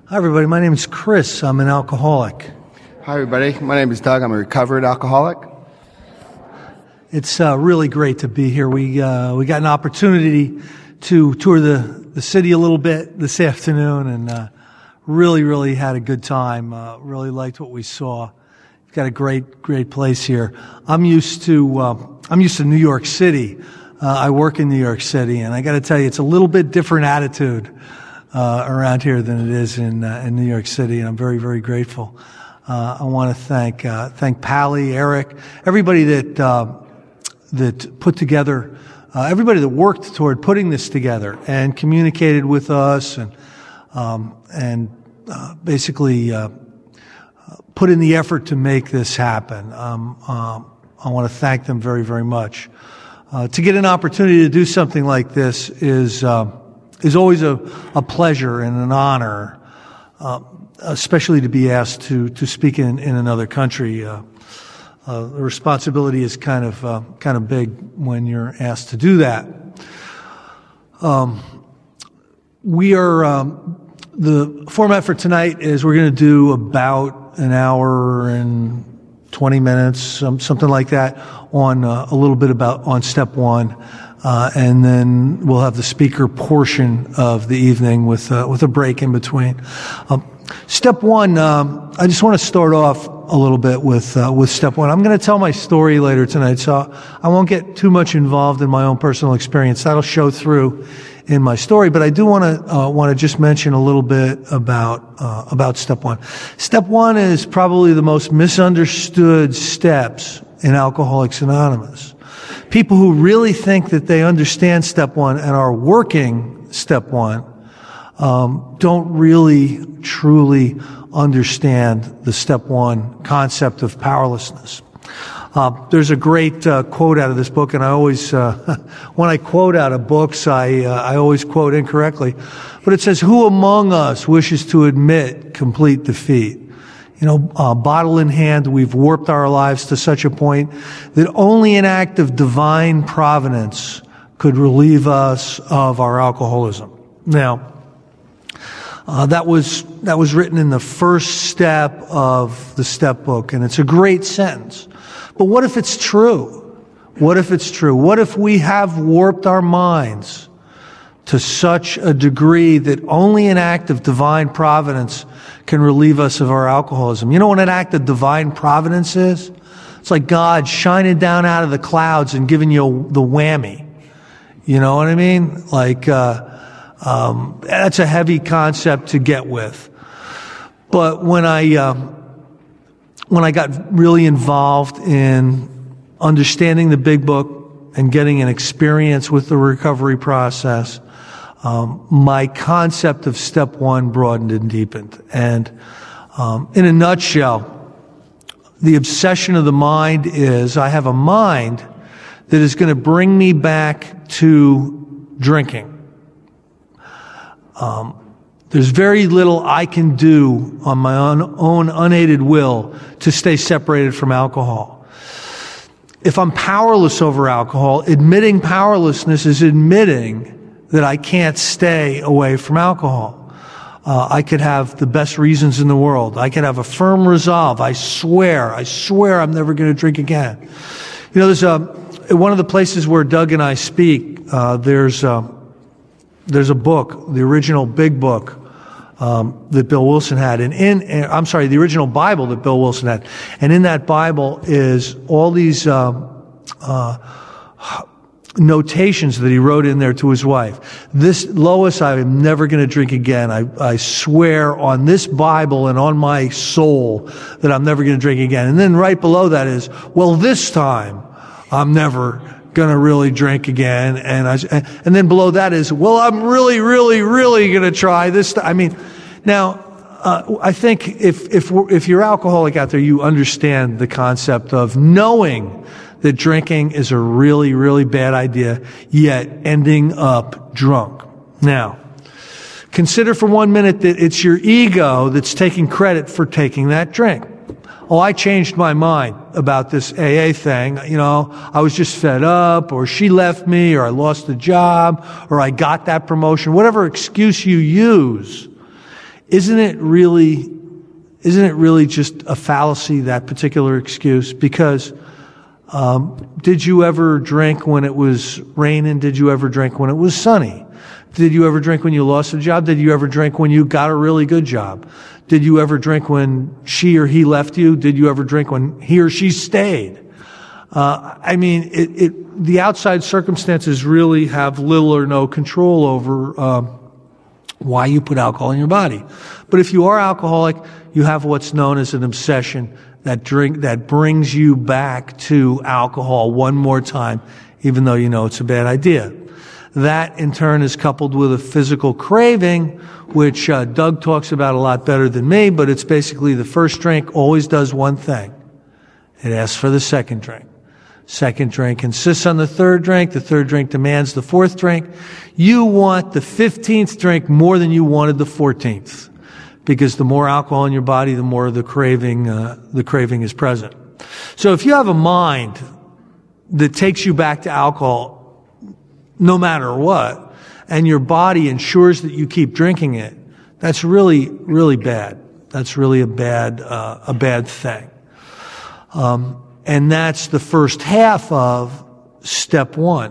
Hi, everybody. My name is Chris. I'm an alcoholic. Hi, everybody. My name is Doug. I'm a recovered alcoholic. It's really great to be here. We got an opportunity to tour the city a little bit this afternoon, and really had a good time. Really liked what we saw. We've got a great place here. I'm used to New York City. I work in New York City, and I got to tell you, it's a little bit different attitude around here than it is in New York City, and I'm very grateful. I want to thank Pally, Eric, everybody that put together, everybody that worked toward putting this together and communicated with us and basically put in the effort to make this happen. I want to thank them very much. To get an opportunity to do something like this is always a pleasure and an honor, especially to be asked to speak in another country. The responsibility is kind of big when you're asked to do that. The format for tonight is we're going to do about an hour and 20 minutes, something like that, on a little bit on step one, and then we'll have the speaker portion of the evening with a break in between. Step one, I just want to start off a little bit with step one. I'm going to tell my story later tonight, so I won't get too much involved in my own personal experience. That'll show through in my story, but I do want to just mention a little bit about step one. Step one is probably the most misunderstood steps in Alcoholics Anonymous. People who really think that they understand step one and are working step one don't really truly understand the step one concept of powerlessness. There's a great quote out of this book, and I always, when I quote out of books, I always quote incorrectly. But it says, "Who among us wishes to admit complete defeat?" You know, bottle in hand, we've warped our lives to such a point that only an act of divine providence could relieve us of our alcoholism. Now, that was written in the first step of the step book, and it's a great sentence. But what if it's true? What if it's true? What if we have warped our minds to such a degree that only an act of divine providence can relieve us of our alcoholism? You know what an act of divine providence is? It's like God shining down out of the clouds and giving you the whammy. You know what I mean? Like, that's a heavy concept to get with. But when I got really involved in understanding the big book and getting an experience with the recovery process, my concept of step one broadened and deepened. And in a nutshell, the obsession of the mind is I have a mind that is going to bring me back to drinking. There's very little I can do on my own unaided will to stay separated from alcohol. If I'm powerless over alcohol, admitting powerlessness is admitting that I can't stay away from alcohol. I could have the best reasons in the world. I could have a firm resolve. I swear I'm never going to drink again. You know, there's one of the places where Doug and I speak, there's a book, the original big book, that Bill Wilson had, the original Bible that Bill Wilson had. And in that Bible is all these, notations that he wrote in there to his wife. Lois, I am never going to drink again. I swear on this Bible and on my soul that I'm never going to drink again. And then right below that is, well, this time I'm never going to really drink again. And then below that is, well, I'm really going to try this time. I mean, now, I think if you're alcoholic out there, you understand the concept of knowing that drinking is a really bad idea, yet ending up drunk. Now, consider for 1 minute that it's your ego that's taking credit for taking that drink. Oh, I changed my mind about this AA thing. You know, I was just fed up, or she left me, or I lost the job, or I got that promotion. Whatever excuse you use, isn't it really just a fallacy, that particular excuse? Because did you ever drink when it was raining? Did you ever drink when it was sunny? Did you ever drink when you lost a job? Did you ever drink when you got a really good job? Did you ever drink when she or he left you? Did you ever drink when he or she stayed? The outside circumstances really have little or no control over why you put alcohol in your body. But if you are alcoholic, you have what's known as an obsession that brings you back to alcohol one more time, even though you know it's a bad idea. That, in turn, is coupled with a physical craving, which Doug talks about a lot better than me, but it's basically the first drink always does one thing. It asks for the second drink. Second drink insists on the third drink. The third drink demands the fourth drink. You want the 15th drink more than you wanted the 14th, because the more alcohol in your body, the more the craving is present. So if you have a mind that takes you back to alcohol no matter what, and your body ensures that you keep drinking it, that's really, really bad. That's really a bad thing. And that's the first half of step one.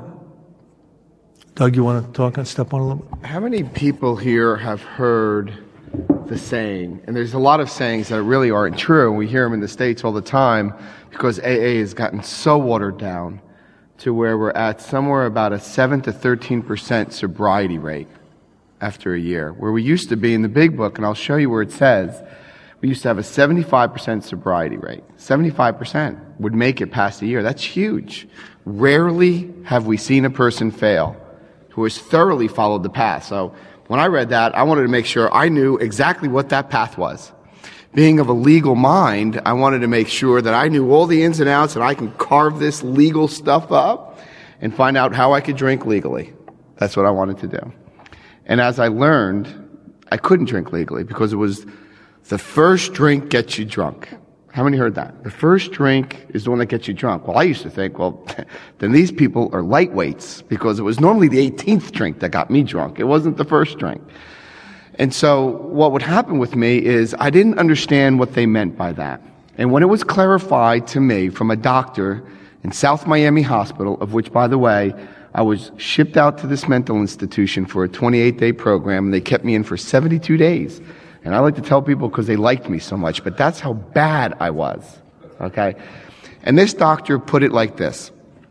Doug, you want to talk on step one a little bit? How many people here have heard the saying, and there's a lot of sayings that really aren't true, and we hear them in the States all the time because AA has gotten so watered down to where we're at somewhere about a 7 to 13% sobriety rate after a year, where we used to be in the big book, and I'll show you where it says, we used to have a 75% sobriety rate. 75% would make it past a year. That's huge. Rarely have we seen a person fail who has thoroughly followed the path. So when I read that, I wanted to make sure I knew exactly what that path was. Being of a legal mind, I wanted to make sure that I knew all the ins and outs and I can carve this legal stuff up and find out how I could drink legally. That's what I wanted to do. And as I learned, I couldn't drink legally because it was the first drink gets you drunk. How many heard that? The first drink is the one that gets you drunk. Well, I used to think, well, then these people are lightweights because it was normally the 18th drink that got me drunk. It wasn't the first drink. And so what would happen with me is I didn't understand what they meant by that. And when it was clarified to me from a doctor in South Miami Hospital, of which, by the way, I was shipped out to this mental institution for a 28-day program, and they kept me in for 72 days. And I like to tell people because they liked me so much, but that's how bad I was, okay? And this doctor put it like this.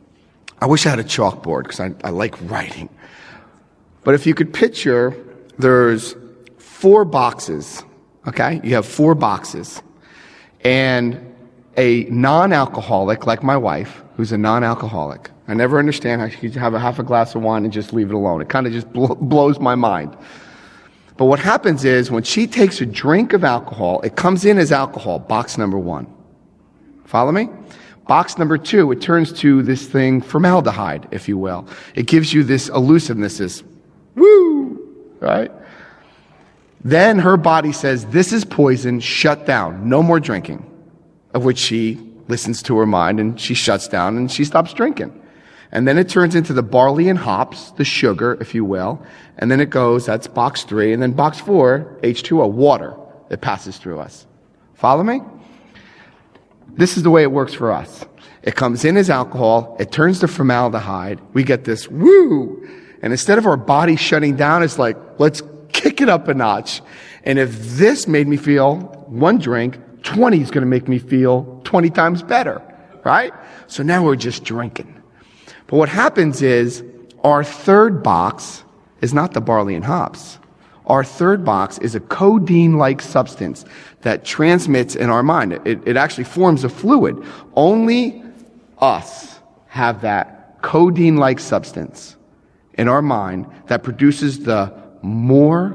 I wish I had a chalkboard because I like writing. But if you could picture, there's 4 boxes, okay? You have 4 boxes. And a non-alcoholic, like my wife, who's a non-alcoholic, I never understand how she could have a half a glass of wine and just leave it alone. It kind of just blows my mind. But what happens is when she takes a drink of alcohol, it comes in as alcohol, box number 1. Follow me? Box number 2, it turns to this thing, formaldehyde, if you will. It gives you this elusiveness, this woo, right? Then her body says, this is poison, shut down, no more drinking. Of which she listens to her mind and she shuts down and she stops drinking. And then it turns into the barley and hops, the sugar, if you will. And then it goes, that's box 3. And then box 4, H2O, water that passes through us. Follow me? This is the way it works for us. It comes in as alcohol. It turns to formaldehyde. We get this woo. And instead of our body shutting down, it's like, let's kick it up a notch. And if this made me feel 1 drink, 20 is going to make me feel 20 times better, right? So now we're just drinking. But what happens is our third box is not the barley and hops. Our third box is a codeine-like substance that transmits in our mind. It actually forms a fluid. Only us have that codeine-like substance in our mind that produces the more.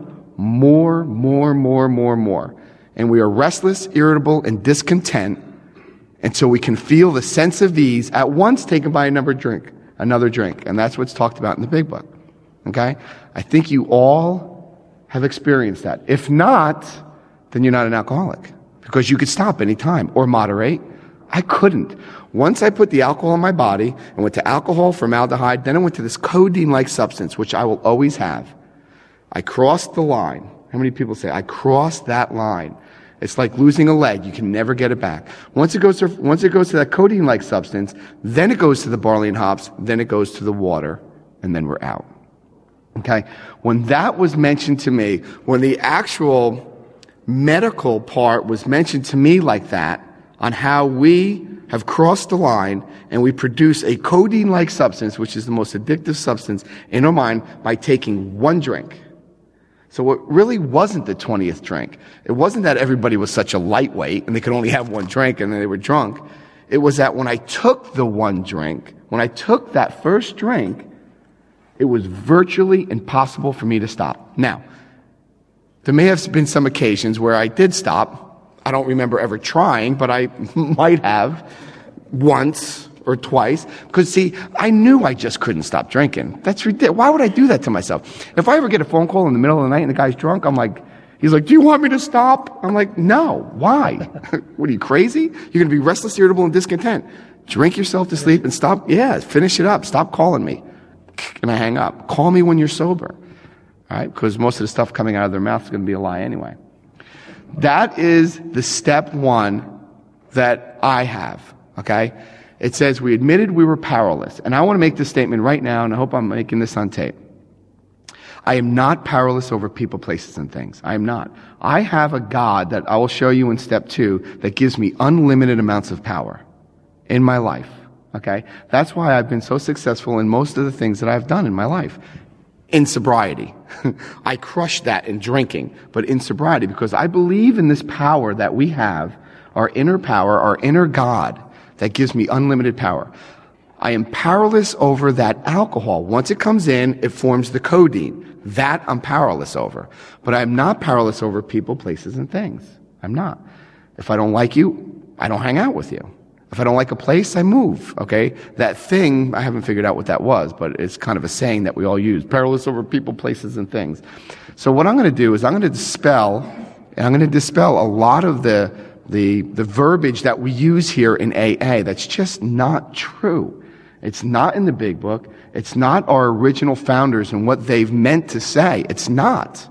And we are restless, irritable, and discontent until we can feel the sense of ease at once taken by another drink. And that's what's talked about in the big book. Okay? I think you all have experienced that. If not, then you're not an alcoholic. Because you could stop any time or moderate. I couldn't. Once I put the alcohol in my body and went to alcohol, formaldehyde, then I went to this codeine-like substance, which I will always have. I crossed the line. How many people say, I crossed that line? It's like losing a leg. You can never get it back. Once it goes to that codeine-like substance, then it goes to the barley and hops, then it goes to the water, and then we're out. Okay? When that was mentioned to me, when the actual medical part was mentioned to me like that, on how we have crossed the line and we produce a codeine-like substance, which is the most addictive substance in our mind, by taking one drink. So it really wasn't the 20th drink. It wasn't that everybody was such a lightweight and they could only have one drink and then they were drunk. It was that when I took the one drink, when I took that first drink, it was virtually impossible for me to stop. Now, there may have been some occasions where I did stop. I don't remember ever trying, but I might have once or twice. Because, see, I knew I just couldn't stop drinking. That's ridiculous. Why would I do that to myself? If I ever get a phone call in the middle of the night and the guy's drunk, he's like, do you want me to stop? I'm like, no. Why? What, are you crazy? You're going to be restless, irritable, and discontent. Drink yourself to sleep and stop. Yeah, finish it up. Stop calling me. And I hang up. Call me when you're sober. All right? Because most of the stuff coming out of their mouth is going to be a lie anyway. That is the step one that I have. Okay? It says we admitted we were powerless. And I want to make this statement right now, and I hope I'm making this on tape. I am not powerless over people, places, and things. I am not. I have a God that I will show you in step 2 that gives me unlimited amounts of power in my life. Okay? That's why I've been so successful in most of the things that I've done in my life. In sobriety. I crushed that in drinking, but in sobriety, because I believe in this power that we have, our inner power, our inner God, that gives me unlimited power. I am powerless over that alcohol. Once it comes in, it forms the codeine. That I'm powerless over. But I'm not powerless over people, places, and things. I'm not. If I don't like you, I don't hang out with you. If I don't like a place, I move, okay? That thing, I haven't figured out what that was, but it's kind of a saying that we all use. Powerless over people, places, and things. So what I'm going to do is I'm going to dispel a lot of the verbiage that we use here in AA that's just not true. It's not in the big book. It's not our original founders and what they've meant to say. It's not.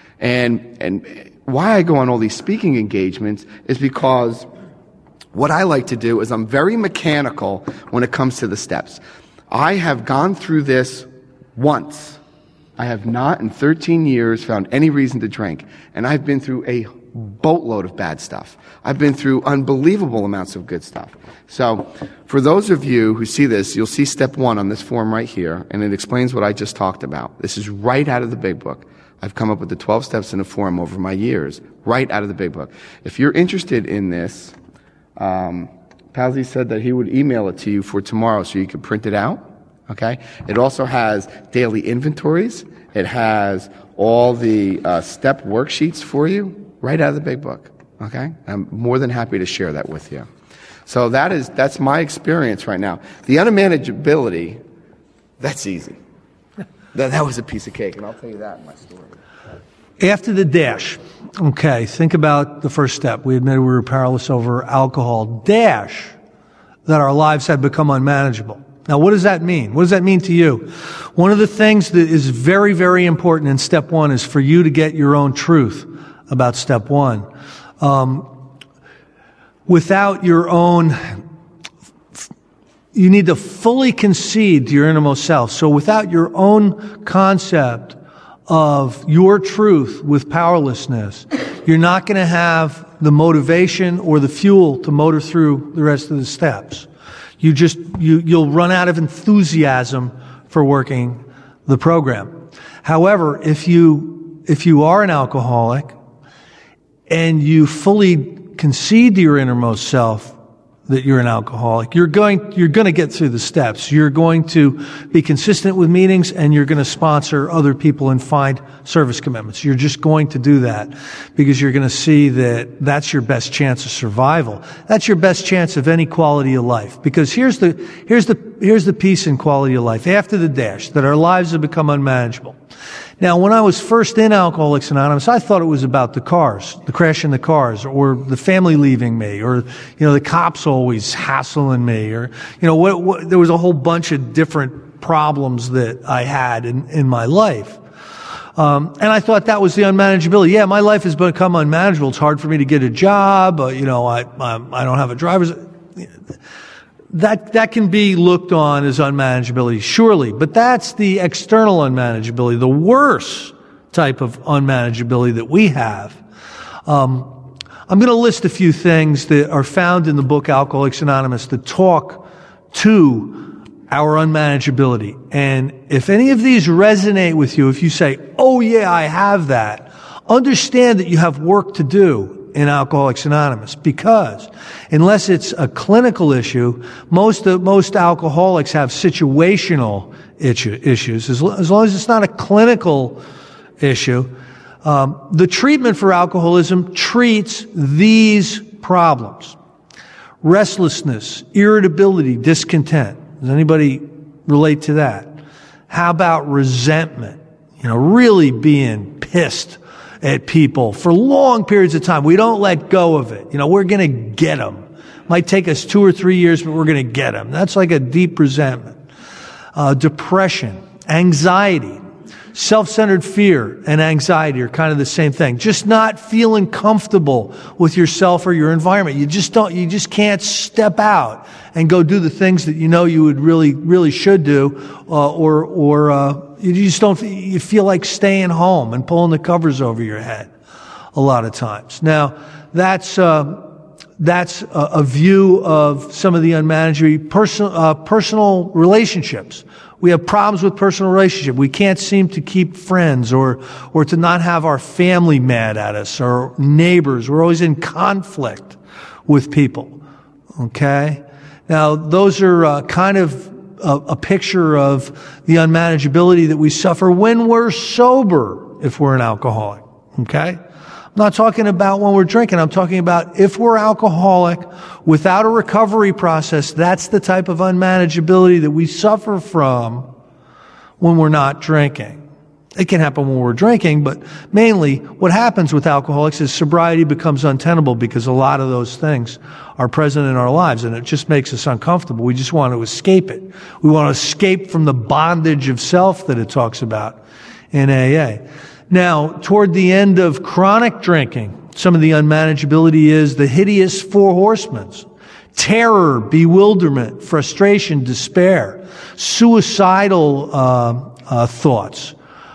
And why I go on all these speaking engagements is because what I like to do is I'm very mechanical when it comes to the steps. I have gone through this once. I have not in 13 years found any reason to drink. And I've been through a boatload of bad stuff. I've been through unbelievable amounts of good stuff. So for those of you who see this, you'll see step 1 on this form right here, and it explains what I just talked about. This is right out of the big book. I've come up with the 12 steps in a form over my years, right out of the big book. If you're interested in this, Pazzi said that he would email it to you for tomorrow so you can print it out. Okay? It also has daily inventories. It has all the step worksheets for you right out of the big book. Okay? I'm more than happy to share that with you. So that's my experience right now. The unmanageability, that's easy. That was a piece of cake, and I'll tell you that in my story. After the dash, okay, think about the first step. We admitted we were powerless over alcohol. Dash, that our lives had become unmanageable. Now, what does that mean? What does that mean to you? One of the things that is very, very important in step 1 is for you to get your own truth about step 1. Without your own, you need to fully concede to your innermost self. So without your own concept of your truth with powerlessness, you're not going to have the motivation or the fuel to motor through the rest of the steps. You'll run out of enthusiasm for working the program. However, if you are an alcoholic and you fully concede to your innermost self that you're an alcoholic, you're going to get through the steps. You're going to be consistent with meetings, and you're going to sponsor other people and find service commitments. You're just going to do that because you're going to see that that's your best chance of survival. That's your best chance of any quality of life. Because here's the piece in quality of life after the dash, that our lives have become unmanageable. Now, when I was first in Alcoholics Anonymous, I thought it was about the cars, the crash in the cars, or the family leaving me, or, the cops always hassling me, or, there was a whole bunch of different problems that I had in my life. And I thought that was the unmanageability. Yeah, my life has become unmanageable. It's hard for me to get a job. I don't have a driver's. That can be looked on as unmanageability, surely. But that's the external unmanageability, the worst type of unmanageability that we have. I'm going to list a few things that are found in the book Alcoholics Anonymous that talk to our unmanageability. And if any of these resonate with you, if you say, oh yeah, I have that, understand that you have work to do in Alcoholics Anonymous, because unless it's a clinical issue, most alcoholics have situational issues. As long as it's not a clinical issue, the treatment for alcoholism treats these problems: restlessness, irritability, discontent. Does anybody relate to that? How about resentment? Really being pissed at people for long periods of time. We don't let go of it. We're going to get them. Might take us 2 or 3 years, but we're going to get them. That's like a deep resentment. Depression, anxiety, self-centered fear and anxiety are kind of the same thing. Just not feeling comfortable with yourself or your environment. You just can't step out and go do the things that you would really should do, or you just don't, you feel like staying home and pulling the covers over your head a lot of times. Now, that's a view of some of the unmanageable personal relationships. We have problems with personal relationship. We can't seem to keep friends or to not have our family mad at us or neighbors. We're always in conflict with people. Okay? Now, those are kind of a picture of the unmanageability that we suffer when we're sober, if we're an alcoholic. Okay? I'm not talking about when we're drinking. I'm talking about if we're alcoholic without a recovery process. That's the type of unmanageability that we suffer from when we're not drinking. It can happen when we're drinking, but mainly what happens with alcoholics is sobriety becomes untenable because a lot of those things are present in our lives, and it just makes us uncomfortable. We just want to escape it. We want to escape from the bondage of self that it talks about in AA. Now, toward the end of chronic drinking, some of the unmanageability is the hideous 4 horsemen: terror, bewilderment, frustration, despair, suicidal thoughts.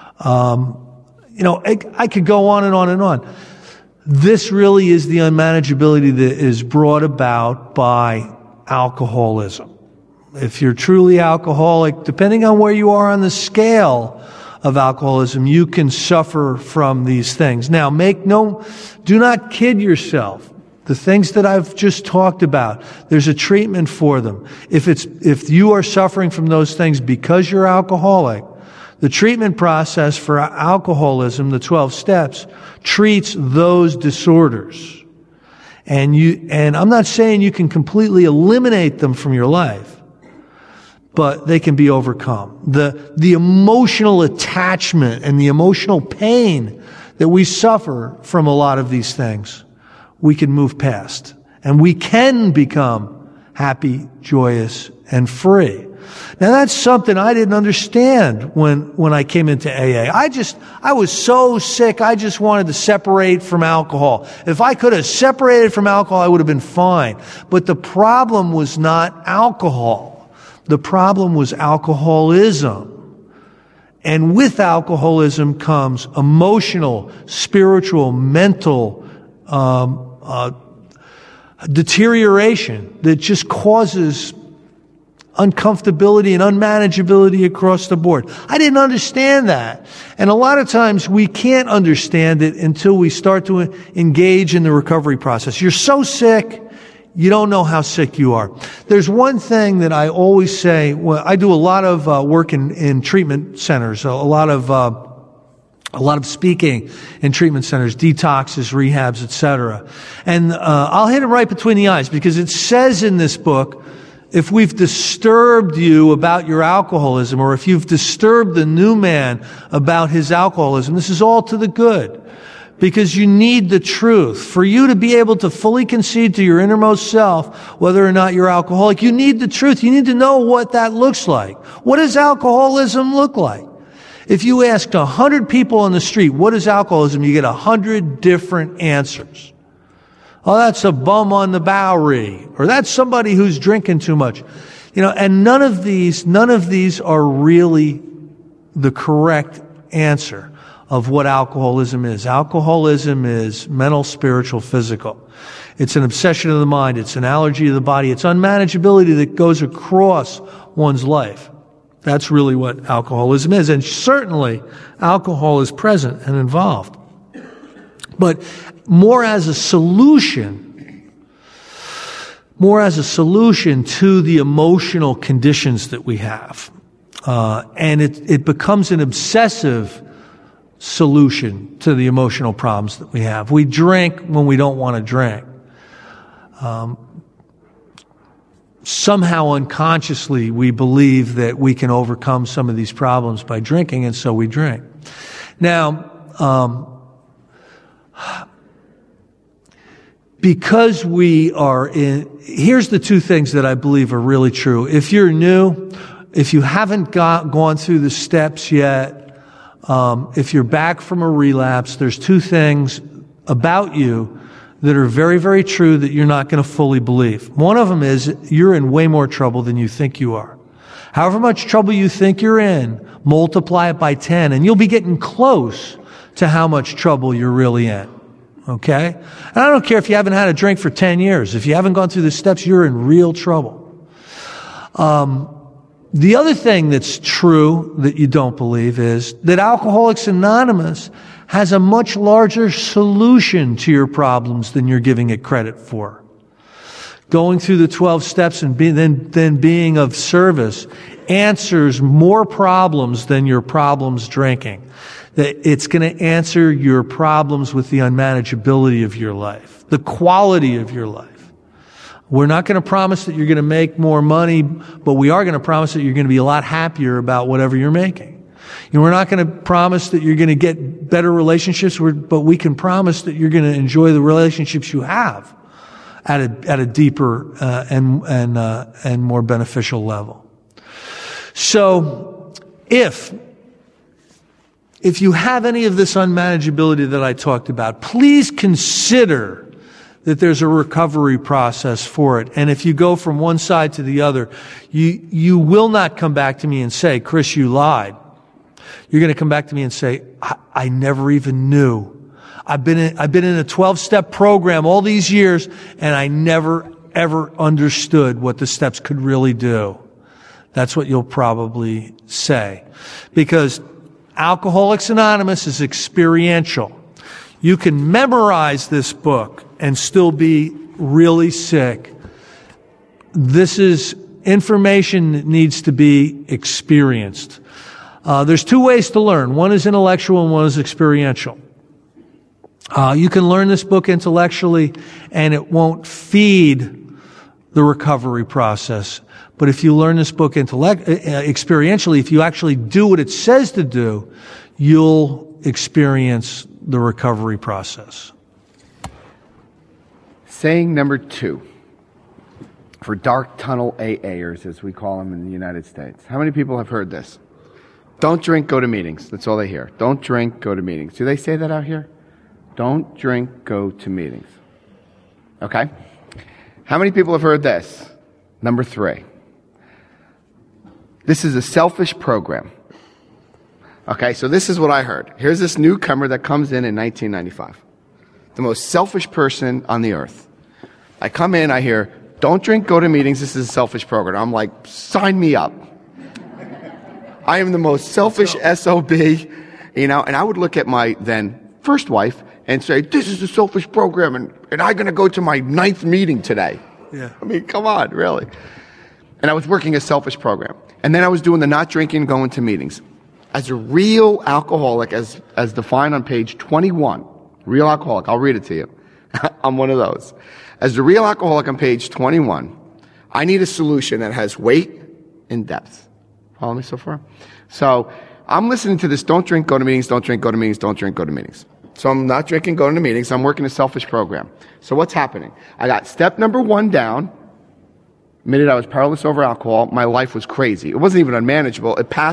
I could go on and on and on. This really is the unmanageability that is brought about by alcoholism. If you're truly alcoholic, depending on where you are on the scale of alcoholism, you can suffer from these things. Now, do not kid yourself. The things that I've just talked about, there's a treatment for them. If you are suffering from those things because you're alcoholic, the treatment process for alcoholism, the 12 steps, treats those disorders. And I'm not saying you can completely eliminate them from your life, but they can be overcome. The emotional attachment and the emotional pain that we suffer from a lot of these things, we can move past. And we can become happy, joyous, and free. Now that's something I didn't understand when I came into AA. I was so sick, I just wanted to separate from alcohol. If I could have separated from alcohol, I would have been fine. But the problem was not alcohol. The problem was alcoholism. And with alcoholism comes emotional, spiritual, mental deterioration that just causes uncomfortability and unmanageability across the board. I didn't understand that. And a lot of times we can't understand it until we start to engage in the recovery process. You're so sick, you don't know how sick you are. There's one thing that I always say. Well, I do a lot of work in treatment centers, a lot of speaking in treatment centers, detoxes, rehabs, etc. And I'll hit it right between the eyes, because it says in this book, if we've disturbed you about your alcoholism, or if you've disturbed the new man about his alcoholism, this is all to the good. Because you need the truth. For you to be able to fully concede to your innermost self whether or not you're alcoholic, you need the truth. You need to know what that looks like. What does alcoholism look like? If you asked 100 people on the street, what is alcoholism? You get 100 different answers. Oh, that's a bum on the Bowery, or that's somebody who's drinking too much. And none of these are really the correct answer of what alcoholism is. Alcoholism is mental, spiritual, physical. It's an obsession of the mind. It's an allergy of the body. It's unmanageability that goes across one's life. That's really what alcoholism is. And certainly, alcohol is present and involved. But more as a solution to the emotional conditions that we have. And it becomes an obsessive solution to the emotional problems that we have. We drink when we don't want to drink. Somehow unconsciously we believe that we can overcome some of these problems by drinking, and so we drink. Now, because we are here's the two things that I believe are really true. If you're new, if you haven't gone through the steps yet, if you're back from a relapse, there's two things about you that are very, very true that you're not going to fully believe. One of them is you're in way more trouble than you think you are. However much trouble you think you're in, multiply it by 10, and you'll be getting close to how much trouble you're really in. Okay? And I don't care if you haven't had a drink for 10 years. If you haven't gone through the steps, you're in real trouble. The other thing that's true that you don't believe is that Alcoholics Anonymous has a much larger solution to your problems than you're giving it credit for. Going through the 12 steps and then being of service answers more problems than your problems drinking. That it's going to answer your problems with the unmanageability of your life, the quality of your life. We're not going to promise that you're going to make more money, but we are going to promise that you're going to be a lot happier about whatever you're making. We're not going to promise that you're going to get better relationships, but we can promise that you're going to enjoy the relationships you have at a deeper and more beneficial level. So, if you have any of this unmanageability that I talked about, please consider that there's a recovery process for it. And if you go from one side to the other, you will not come back to me and say, Chris, you lied. You're going to come back to me and say, I never even knew. I've been in a 12-step program all these years, and I never, ever understood what the steps could really do. That's what you'll probably say. Because Alcoholics Anonymous is experiential. You can memorize this book and still be really sick. This is information that needs to be experienced. There's two ways to learn. One is intellectual and one is experiential. You can learn this book intellectually and it won't feed the recovery process. But if you learn this book experientially, if you actually do what it says to do, you'll experience the recovery process. Saying number 2 for dark tunnel AAers, as we call them in the United States. How many people have heard this? Don't drink, go to meetings. That's all they hear. Don't drink, go to meetings. Do they say that out here? Don't drink, go to meetings. Okay? How many people have heard this? Number 3. This is a selfish program. Okay, so this is what I heard. Here's this newcomer that comes in 1995. The most selfish person on the earth. I come in, I hear, don't drink, go to meetings, this is a selfish program. I'm like, sign me up. I am the most selfish SOB, and I would look at my then first wife and say, this is a selfish program, and I'm going to go to my 9th meeting today. Yeah. I mean, come on, really. And I was working a selfish program. And then I was doing the not drinking, going to meetings. As a real alcoholic, as defined on page 21, real alcoholic, I'll read it to you. I'm one of those. As a real alcoholic on page 21, I need a solution that has weight and depth. Follow me so far? So I'm listening to this, don't drink, go to meetings, don't drink, go to meetings, don't drink, go to meetings. So I'm not drinking, going to meetings, I'm working a selfish program. So what's happening? I got step number 1 down. The minute I was powerless over alcohol, my life was crazy. It wasn't even unmanageable. It passed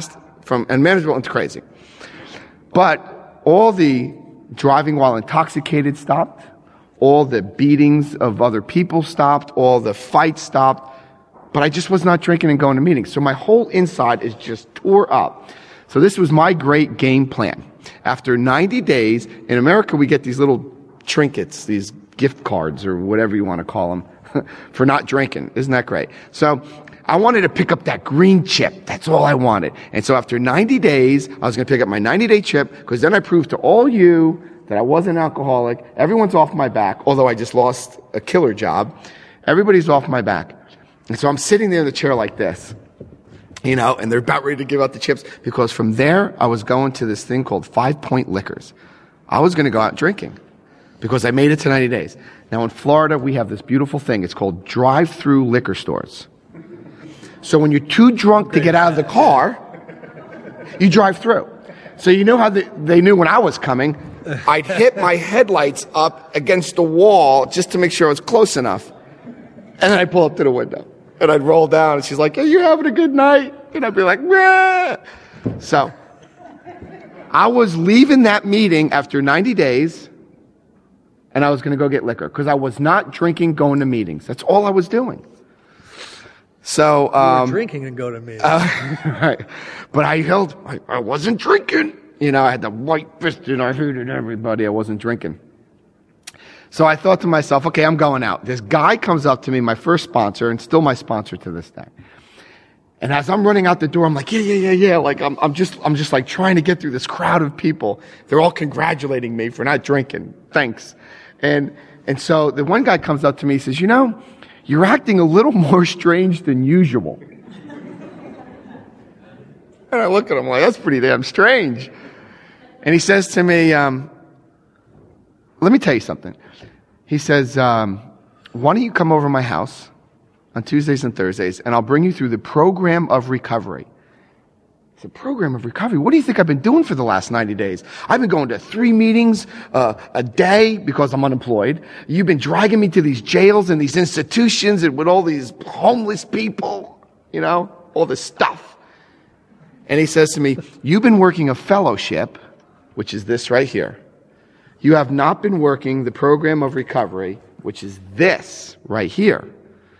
and management went crazy. But all the driving while intoxicated stopped. All the beatings of other people stopped. All the fights stopped. But I just was not drinking and going to meetings. So my whole inside is just tore up. So this was my great game plan. After 90 days, in America we get these little trinkets, these gift cards or whatever you want to call them, for not drinking. Isn't that great? So I wanted to pick up that green chip. That's all I wanted. And so after 90 days, I was going to pick up my 90-day chip, because then I proved to all you that I was an alcoholic. Everyone's off my back, although I just lost a killer job. Everybody's off my back. And so I'm sitting there in the chair like this, and they're about ready to give out the chips, because from there, I was going to this thing called 5 Point Liquors. I was going to go out drinking, because I made it to 90 days. Now in Florida, we have this beautiful thing. It's called drive-through liquor stores. So when you're too drunk to get out of the car, you drive through. So you know how they knew when I was coming, I'd hit my headlights up against the wall just to make sure I was close enough. And then I'd pull up to the window. And I'd roll down, and she's like, "Are you having a good night?" And I'd be like, "Meh." So I was leaving that meeting after 90 days, and I was going to go get liquor, because I was not drinking, going to meetings. That's all I was doing. So you were drinking and go to meetings. Right. But I wasn't drinking. I had the white fist and I hated everybody. I wasn't drinking. So I thought to myself, okay, I'm going out. This guy comes up to me, my first sponsor, and still my sponsor to this day. And as I'm running out the door, I'm like, yeah. Like I'm just like trying to get through this crowd of people. They're all congratulating me for not drinking. Thanks. And so the one guy comes up to me, he says, "You're acting a little more strange than usual." And I look at him like, that's pretty damn strange. And he says to me, let me tell you something. He says, why don't you come over to my house on Tuesdays and Thursdays, and I'll bring you through the program of recovery. I said, program of recovery? What do you think I've been doing for the last 90 days? I've been going to 3 meetings a day because I'm unemployed. You've been dragging me to these jails and these institutions and with all these homeless people, all this stuff. And he says to me, "You've been working a fellowship," which is this right here. "You have not been working the program of recovery," which is this right here.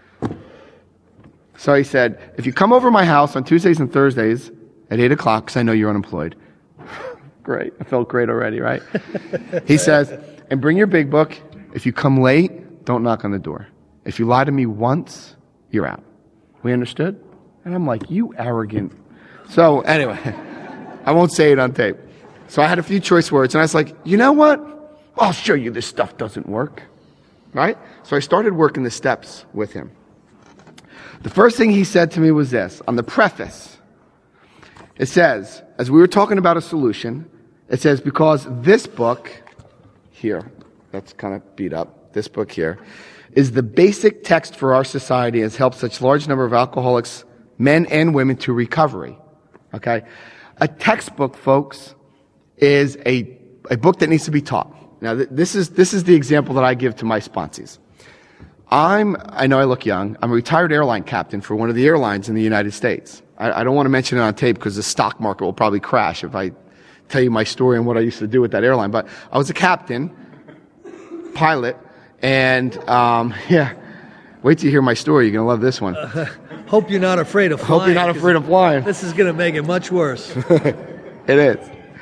So he said, "If you come over to my house on Tuesdays and Thursdays at 8 o'clock, because I know you're unemployed." Great. I felt great already, right? He says, "And bring your big book. If you come late, don't knock on the door. If you lie to me once, you're out. We understood?" And I'm like, you arrogant. So anyway, I won't say it on tape. So I had a few choice words, and I was like, you know what? I'll show you this stuff doesn't work. Right? So I started working the steps with him. The first thing he said to me was this. On the preface, it says, as we were talking about a solution, it says, because this book here, that's kind of beat up, this book here, is the basic text for our society and has helped such large number of alcoholics, men and women, to recovery. Okay? A textbook, folks, is a book that needs to be taught. Now, this is the example that I give to my sponsees. I know I look young. I'm a retired airline captain for one of the airlines in the United States. I don't want to mention it on tape because the stock market will probably crash if I tell you my story and what I used to do with that airline. But I was a captain, pilot, and wait till you hear my story. You're going to love this one. Hope you're not afraid of flying. Hope you're not afraid of flying. This is going to make it much worse. It is.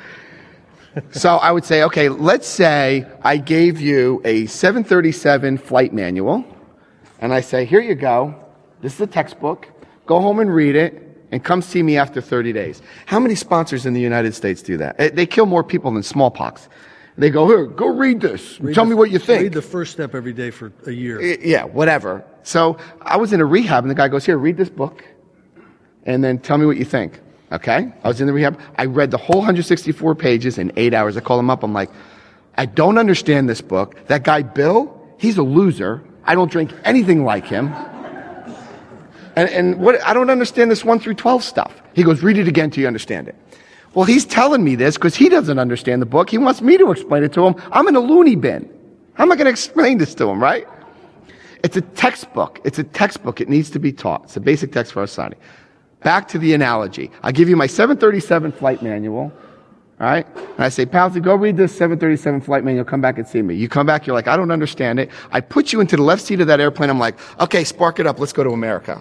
So I would say, okay, let's say I gave you a 737 flight manual, and I say, here you go. This is a textbook. Go home and read it, and come see me after 30 days. How many sponsors in the United States do that? They kill more people than smallpox. They go, here, go read this. Tell me what you think. Read the first step every day for a year. Yeah, whatever. So I was in a rehab, and the guy goes, here, read this book, and then tell me what you think. Okay? I was in the rehab. I read the whole 164 pages in 8 hours. I call him up. I'm like, I don't understand this book. That guy, Bill, he's a loser. I don't drink anything like him. And what, I don't understand this 1 through 12 stuff. He goes, read it again till you understand it. Well, he's telling me this because he doesn't understand the book. He wants me to explain it to him. I'm in a loony bin. How am I going to explain this to him, right? It's a textbook. It's a textbook. It needs to be taught. It's a basic text for our society. back to the analogy. I give you my 737 flight manual. All right? And I say, Palsy, go read this 737 flight manual. Come back and see me. You come back, you're like, I don't understand it. I put you into the left seat of that airplane. I'm like, okay, spark it up. Let's go to America.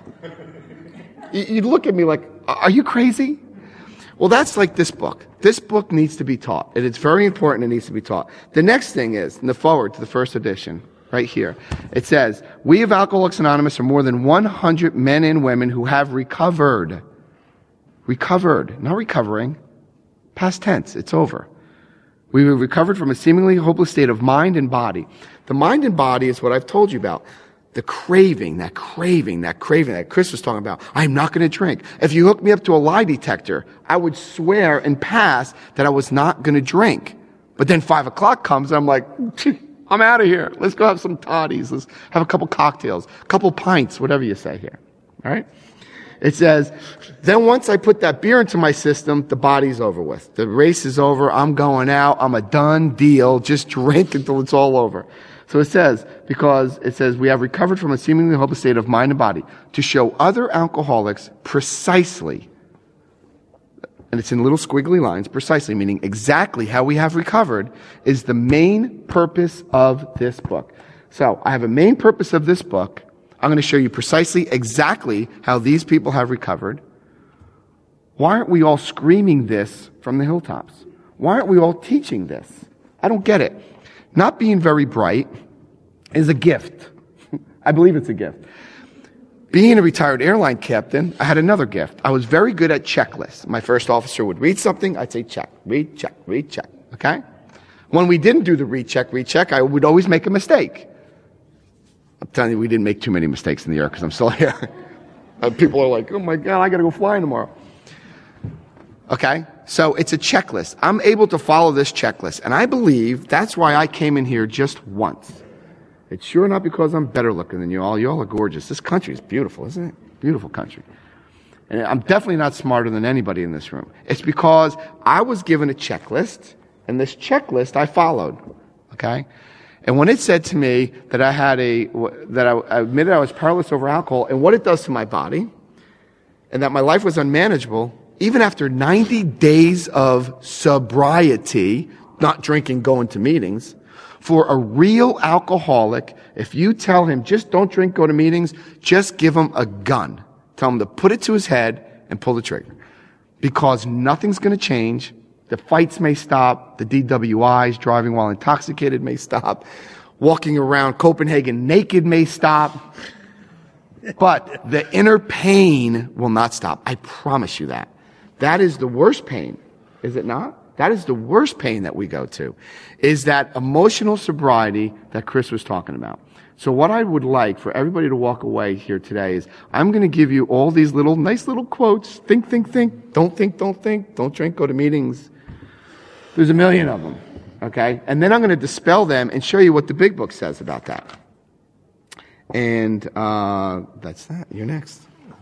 You look at me like, are you crazy? Well, that's like this book. This book needs to be taught. And it's very important. It needs to be taught. The next thing is, in the forward to the first edition, right here, it says, we of Alcoholics Anonymous are more than 100 men and women who have recovered. Recovered, not recovering. Past tense, it's over. We have recovered from a seemingly hopeless state of mind and body. The mind and body is what I've told you about. The craving that Chris was talking about. I'm not going to drink. If you hook me up to a lie detector, I would swear and pass that I was not going to drink. But then 5 o'clock comes and I'm like, I'm out of here. Let's go have some toddies. Let's have a couple cocktails, a couple pints, whatever you say here. All right? It says, then once I put that beer into my system, the body's over with. The race is over. I'm going out. I'm a done deal. Just drink until it's all over. So it says, because it says, we have recovered from a seemingly hopeless state of mind and body to show other alcoholics precisely, and it's in little squiggly lines, precisely, meaning exactly how we have recovered, is the main purpose of this book. So I have a main purpose of this book. I'm going to show you precisely exactly how these people have recovered. Why aren't we all screaming this from the hilltops? Why aren't we all teaching this? I don't get it. Not being very bright is a gift. I believe it's a gift. Being a retired airline captain, I had another gift. I was very good at checklists. My first officer would read something, I'd say check, read, check, okay? When we didn't do the read, check, I would always make a mistake. I'm telling you, we didn't make too many mistakes in the air because I'm still here. People are like, oh my God, I got to go flying tomorrow. Okay? So it's a checklist. I'm able to follow this checklist. And I believe that's why I came in here just once. It's sure not because I'm better looking than you all. You all are gorgeous. This country is beautiful, isn't it? Beautiful country. And I'm definitely not smarter than anybody in this room. It's because I was given a checklist, and this checklist I followed. Okay? And when it said to me that I admitted I was powerless over alcohol and what it does to my body, and that my life was unmanageable, even after 90 days of sobriety, not drinking, going to meetings, for a real alcoholic, if you tell him, just don't drink, go to meetings, just give him a gun. Tell him to put it to his head and pull the trigger. Because nothing's going to change. The fights may stop. The DWIs, driving while intoxicated, may stop. Walking around Copenhagen naked may stop. But the inner pain will not stop. I promise you that. That is the worst pain, is it not? That is the worst pain that we go to, is that emotional sobriety that Chris was talking about. So what I would like for everybody to walk away here today is, I'm going to give you all these nice little quotes. Think, think, think. Don't think, don't think. Don't drink, go to meetings. There's a million of them, okay? And then I'm going to dispel them and show you what the big book says about that. And that's that. You're next.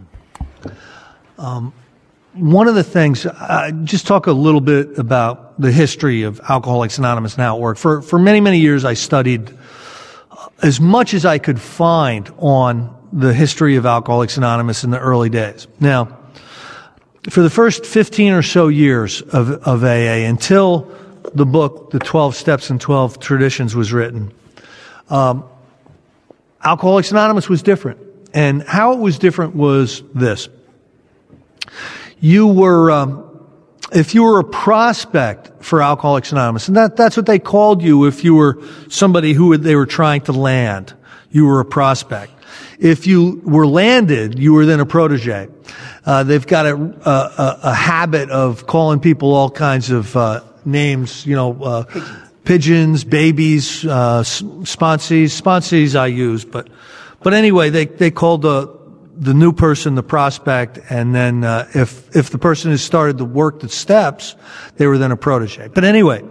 One of the things, just talk a little bit about the history of Alcoholics Anonymous and how it worked. For many, many years, I studied as much as I could find on the history of Alcoholics Anonymous in the early days. Now, for the first 15 or so years of AA, until the book, The 12 Steps and 12 Traditions, was written, Alcoholics Anonymous was different. And how it was different was this. You were, if you were a prospect for Alcoholics Anonymous, and that's what they called you if you were somebody who they were trying to land, you were a prospect. If you were landed, you were then a protege. They've got a habit of calling people all kinds of names, pigeons, babies, sponsees. Sponsees I use, but anyway, they called the new person the prospect, and then if the person has started to work the steps, they were then a protege. But anyway,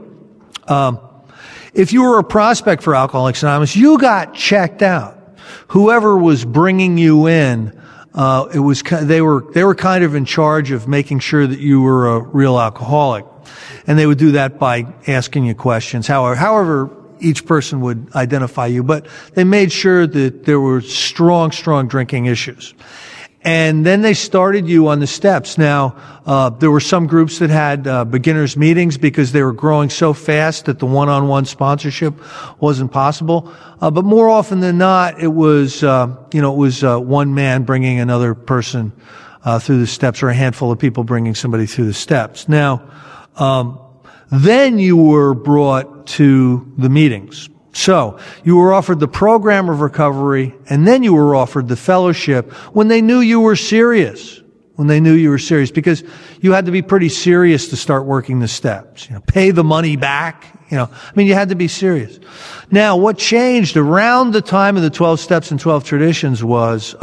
if you were a prospect for Alcoholics Anonymous, you got checked out. Whoever was bringing you in, they were kind of in charge of making sure that you were a real alcoholic, and they would do that by asking you questions. However each person would identify you, but they made sure that there were strong drinking issues. And then they started you on the steps. Now, there were some groups that had beginners meetings because they were growing so fast that the one-on-one sponsorship wasn't possible. But more often than not, it was one man bringing another person through the steps, or a handful of people bringing somebody through the steps. Now, then you were brought to the meetings. So, you were offered the program of recovery, and then you were offered the fellowship when they knew you were serious. When they knew you were serious, because you had to be pretty serious to start working the steps. Pay the money back. You had to be serious. Now, what changed around the time of the 12 Steps and 12 Traditions was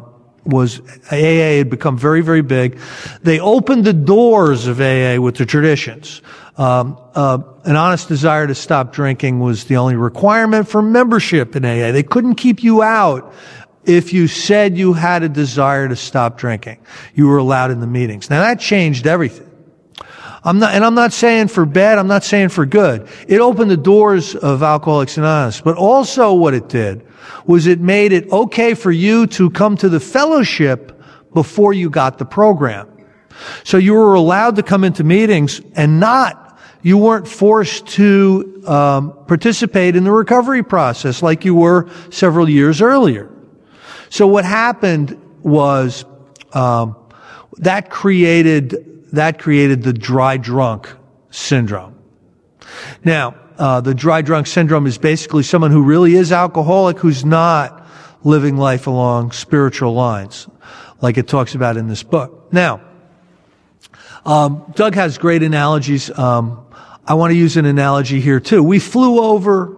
AA had become very, very big. They opened the doors of AA with the traditions. An honest desire to stop drinking was the only requirement for membership in AA. They couldn't keep you out if you said you had a desire to stop drinking. You were allowed in the meetings. Now that changed everything. I'm not saying for bad, I'm not saying for good. It opened the doors of Alcoholics Anonymous, but also what it did was it made it okay for you to come to the fellowship before you got the program. So you were allowed to come into meetings and you weren't forced to participate in the recovery process like you were several years earlier. So what happened was that created the dry drunk syndrome. Now, the dry drunk syndrome is basically someone who really is alcoholic who's not living life along spiritual lines, like it talks about in this book. Now, Doug has great analogies. I want to use an analogy here too. We flew over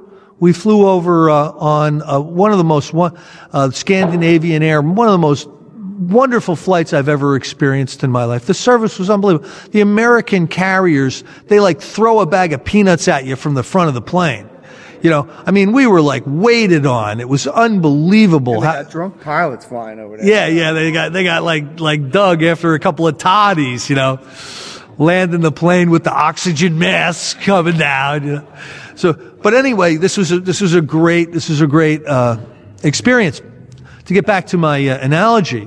on one of the most Scandinavian Air, one of the most wonderful flights I've ever experienced in my life. The service was unbelievable. The American carriers, they throw a bag of peanuts at you from the front of the plane. We were waited on. It was unbelievable. And they got drunk pilots flying over there. Yeah, they got like Doug after a couple of toddies, landing the plane with the oxygen mask coming down, So, but anyway, this was a great experience. To get back to my analogy,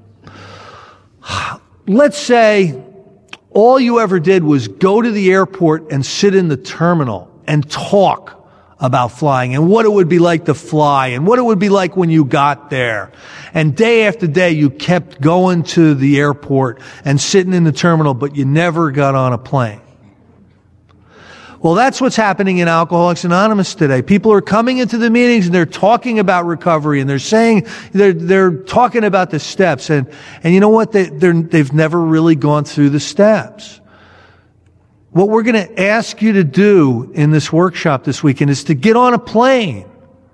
let's say all you ever did was go to the airport and sit in the terminal and talk about flying and what it would be like to fly and what it would be like when you got there. And day after day you kept going to the airport and sitting in the terminal, but you never got on a plane. Well, that's what's happening in Alcoholics Anonymous today. People are coming into the meetings and they're talking about recovery and they're talking about the steps and you know what? They've never really gone through the steps. What we're going to ask you to do in this workshop this weekend is to get on a plane.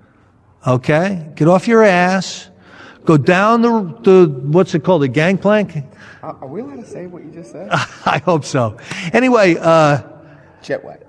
Okay? Get off your ass. Go down the what's it called? The gangplank? Are we allowed to say what you just said? I hope so. Anyway, Jetway.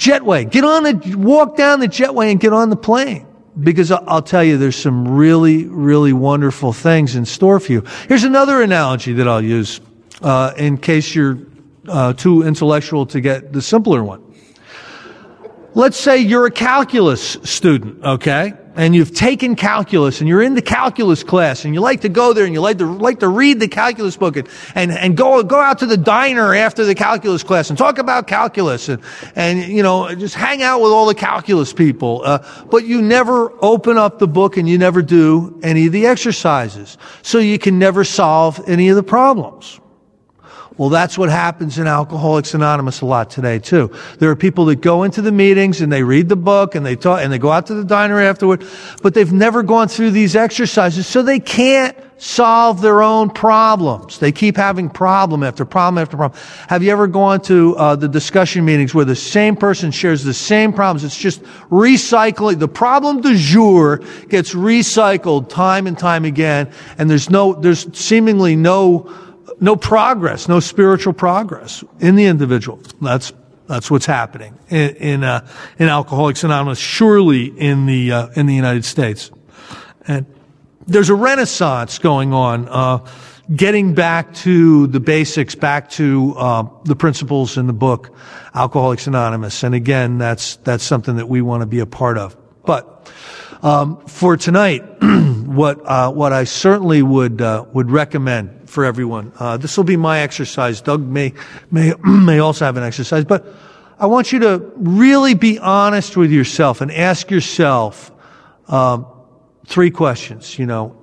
Walk down the jetway and get on the plane. Because I'll tell you, there's some really, really wonderful things in store for you. Here's another analogy that I'll use, in case you're too intellectual to get the simpler one. Let's say you're a calculus student, okay? And you've taken calculus and you're in the calculus class and you like to go there and you like to read the calculus book and go out to the diner after the calculus class and talk about calculus and just hang out with all the calculus people. But you never open up the book and you never do any of the exercises. So you can never solve any of the problems. Well, that's what happens in Alcoholics Anonymous a lot today, too. There are people that go into the meetings and they read the book and they talk and they go out to the diner afterward, but they've never gone through these exercises, so they can't solve their own problems. They keep having problem after problem after problem. Have you ever gone to the discussion meetings where the same person shares the same problems? It's just recycling. The problem du jour gets recycled time and time again, and there's seemingly no progress, no spiritual progress in the individual. That's what's happening in Alcoholics Anonymous, surely in the United States. And there's a renaissance going on, getting back to the basics, back to the principles in the book Alcoholics Anonymous. And again, that's something that we want to be a part of. But for tonight, what I certainly would recommend for everyone, this will be my exercise. Doug may also have an exercise, but I want you to really be honest with yourself and ask yourself 3 questions.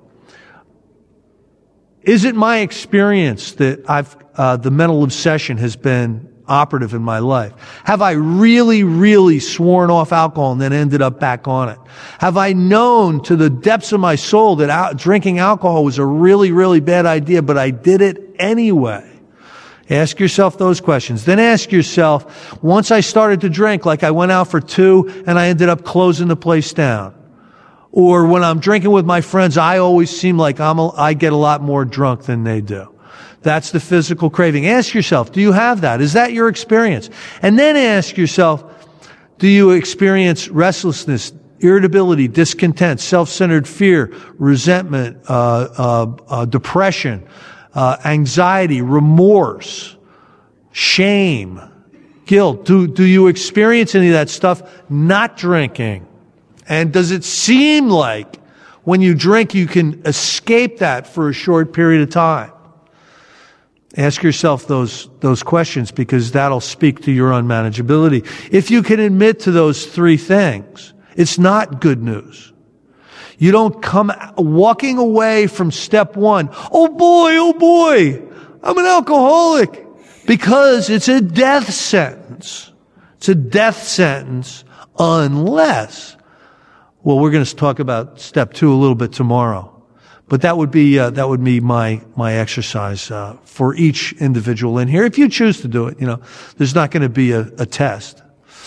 Is it my experience that the mental obsession has been operative in my life? Have I really, really sworn off alcohol and then ended up back on it? Have I known to the depths of my soul that drinking alcohol was a really, really bad idea, but I did it anyway? Ask yourself those questions. Then ask yourself, once I started to drink, like I went out for 2 and I ended up closing the place down. Or when I'm drinking with my friends, I always seem like I get a lot more drunk than they do. That's the physical craving. Ask yourself, do you have that? Is that your experience? And then ask yourself, do you experience restlessness, irritability, discontent, self-centered fear, resentment, depression, anxiety, remorse, shame, guilt? Do you experience any of that stuff not drinking? And does it seem like when you drink you can escape that for a short period of time? Ask yourself those questions, because that'll speak to your unmanageability. If you can admit to those 3 things, it's not good news. You don't come walking away from step 1, oh boy, I'm an alcoholic, because it's a death sentence. It's a death sentence unless, well, we're going to talk about step 2 a little bit tomorrow. But that would be my exercise for each individual in here. If you choose to do it, there's not going to be a test.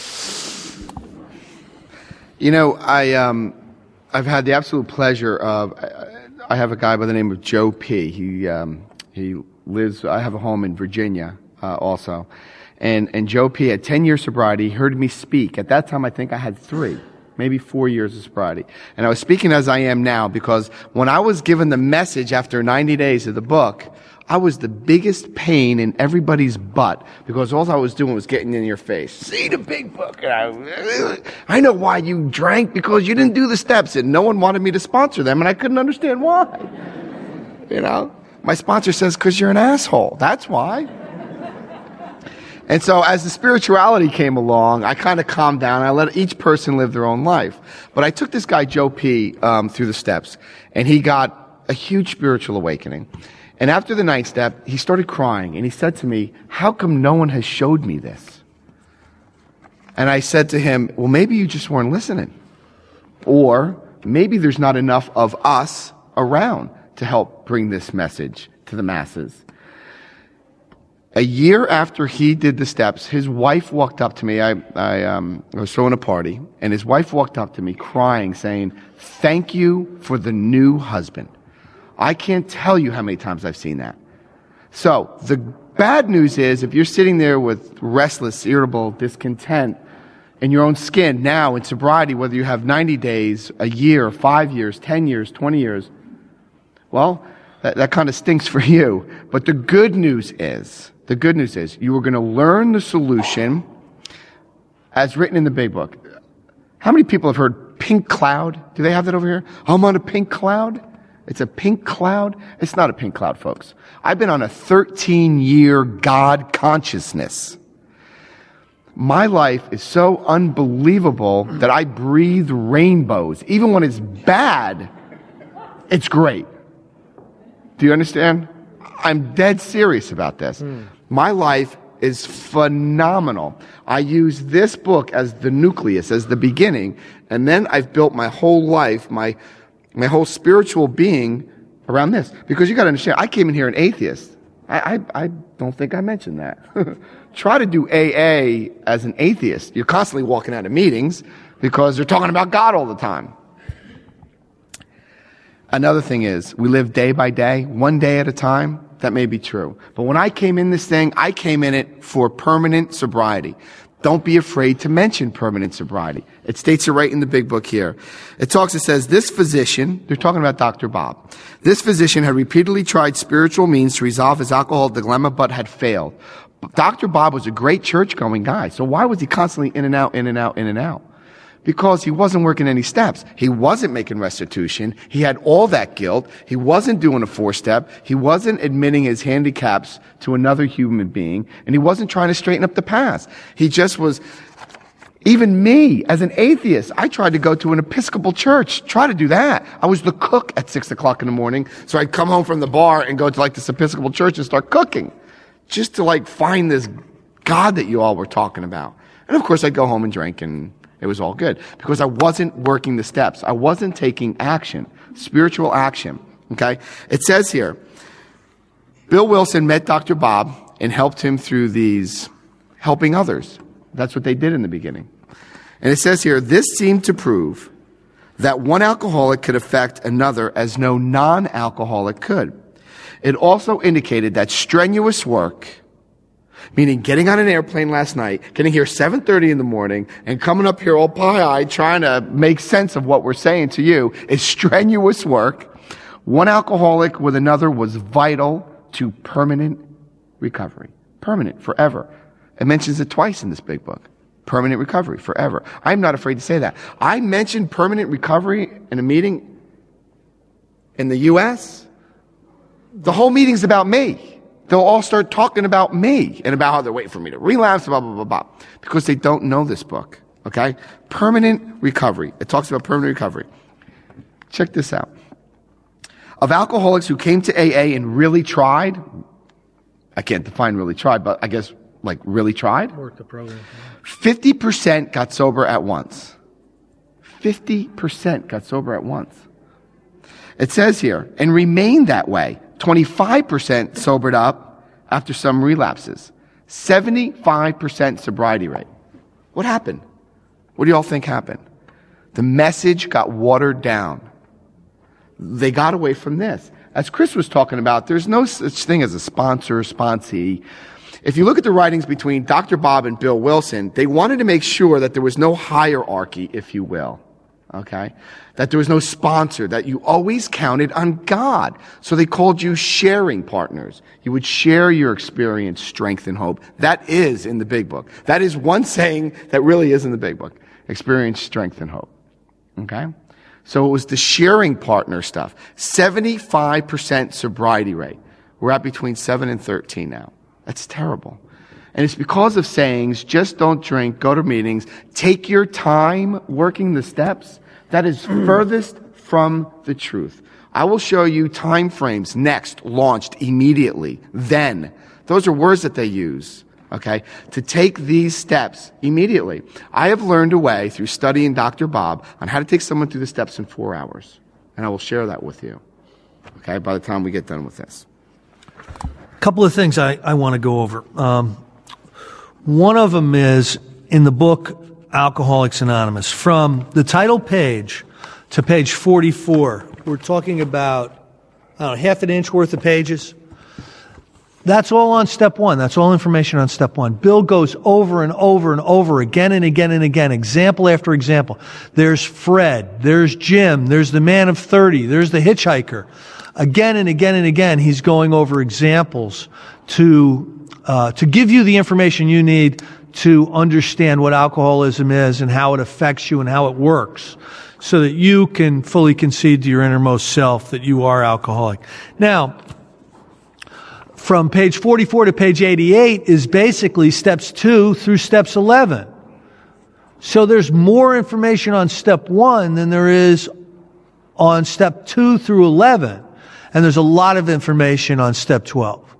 I've had the absolute pleasure of. I have a guy by the name of Joe P. He lives. I have a home in Virginia also, and Joe P. had 10 years sobriety. He heard me speak. At that time, I think I had 3. Maybe 4 years of sobriety. And I was speaking as I am now, because when I was given the message after 90 days of the book, I was the biggest pain in everybody's butt, because all I was doing was getting in your face. See the big book. And I know why you drank, because you didn't do the steps, and no one wanted me to sponsor them, and I couldn't understand why. My sponsor says, because you're an asshole. That's why. And so as the spirituality came along, I kind of calmed down. I let each person live their own life. But I took this guy, Joe P., through the steps, and he got a huge spiritual awakening. And after the 9th step, he started crying, and he said to me, how come no one has showed me this? And I said to him, well, maybe you just weren't listening. Or maybe there's not enough of us around to help bring this message to the masses. A year after he did the steps, his wife walked up to me. I was throwing a party, and his wife walked up to me crying, saying, thank you for the new husband. I can't tell you how many times I've seen that. So the bad news is, if you're sitting there with restless, irritable, discontent in your own skin now in sobriety, whether you have 90 days, a year, 5 years, 10 years, 20 years, well, that kind of stinks for you. But the good news is you are going to learn the solution as written in the big book. How many people have heard pink cloud? Do they have that over here? I'm on a pink cloud. It's a pink cloud. It's not a pink cloud, folks. I've been on a 13-year God consciousness. My life is so unbelievable that I breathe rainbows. Even when it's bad, it's great. Do you understand? I'm dead serious about this. My life is phenomenal. I use this book as the nucleus, as the beginning, and then I've built my whole life, my whole spiritual being around this. Because you got to understand, I came in here an atheist. I don't think I mentioned that. Try to do AA as an atheist. You're constantly walking out of meetings because they're talking about God all the time. Another thing is, we live day by day, one day at a time. That may be true. But when I came in this thing, I came in it for permanent sobriety. Don't be afraid to mention permanent sobriety. It states it right in the big book here. It says, this physician, they're talking about Dr. Bob. This physician had repeatedly tried spiritual means to resolve his alcohol dilemma, but had failed. Dr. Bob was a great church-going guy. So why was he constantly in and out, in and out, in and out? because he wasn't working any steps. He wasn't making restitution. He had all that guilt. He wasn't doing a 4-step. He wasn't admitting his handicaps to another human being, and he wasn't trying to straighten up the past. He just was. Even me, as an atheist, I tried to go to an Episcopal church, try to do that. I was the cook at 6 o'clock in the morning, so I'd come home from the bar and go to this Episcopal church and start cooking, just to find this God that you all were talking about. And of course I'd go home and drink, and it was all good, because I wasn't working the steps. I wasn't taking action, spiritual action, okay? It says here, Bill Wilson met Dr. Bob and helped him through these helping others. That's what they did in the beginning. And it says here, this seemed to prove that one alcoholic could affect another as no non-alcoholic could. It also indicated that strenuous work, meaning getting on an airplane last night, getting here 7:30 in the morning, and coming up here all pie-eyed trying to make sense of what we're saying to you, is strenuous work. One alcoholic with another was vital to permanent recovery. Permanent, forever. It mentions it twice in this big book. Permanent recovery, forever. I'm not afraid to say that. I mentioned permanent recovery in a meeting in the U.S. The whole meeting's about me. They'll all start talking about me and about how they're waiting for me to relapse, blah, blah, blah, blah, because they don't know this book, okay? Permanent recovery. It talks about permanent recovery. Check this out. Of alcoholics who came to AA and really tried, I can't define really tried, but I guess really tried? Work the program. 50% got sober at once. 50% got sober at once. It says here, and remained that way. 25% sobered up after some relapses. 75% sobriety rate. What happened? What do you all think happened? The message got watered down. They got away from this. As Chris was talking about, there's no such thing as a sponsor, sponsee. If you look at the writings between Dr. Bob and Bill Wilson, they wanted to make sure that there was no hierarchy, if you will. Okay? That there was no sponsor, that you always counted on God. So they called you sharing partners. You would share your experience, strength, and hope. That is in the big book. That is one saying that really is in the big book. Experience, strength, and hope. Okay? So it was the sharing partner stuff. 75% sobriety rate. We're at between 7 and 13 now. That's terrible. And it's because of sayings, just don't drink, go to meetings, take your time working the steps. That is furthest from the truth. I will show you time frames. Next, launched, immediately, then. Those are words that they use, okay, to take these steps immediately. I have learned a way through studying Dr. Bob on how to take someone through the steps in 4 hours. And I will share that with you, okay, by the time we get done with this. Couple of things I want to go over. One of them is in the book Alcoholics Anonymous. From the title page to page 44, we're talking about half an inch worth of pages. That's all on step one. That's all information on step one. Bill goes over and over and over again and again and again, example after example. There's Fred, there's Jim, there's the man of 30, there's the hitchhiker. Again and again and again, he's going over examples to give you the information you need to understand what alcoholism is and how it affects you and how it works, so that you can fully concede to your innermost self that you are alcoholic. Now, from page 44 to page 88 is basically steps 2 through steps 11. So there's more information on step 1 than there is on step 2 through 11. And there's a lot of information on step 12.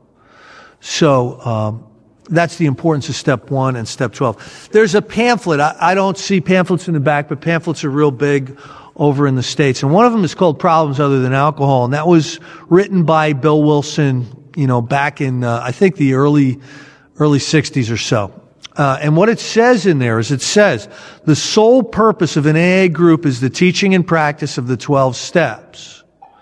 So that's the importance of step 1 and step 12. There's a pamphlet. I don't see pamphlets in the back, but pamphlets are real big over in the States. And one of them is called Problems Other Than Alcohol. And that was written by Bill Wilson, back in, I think, the early 60s or so. And what it says in there is it says, the sole purpose of an AA group is the teaching and practice of the 12 steps.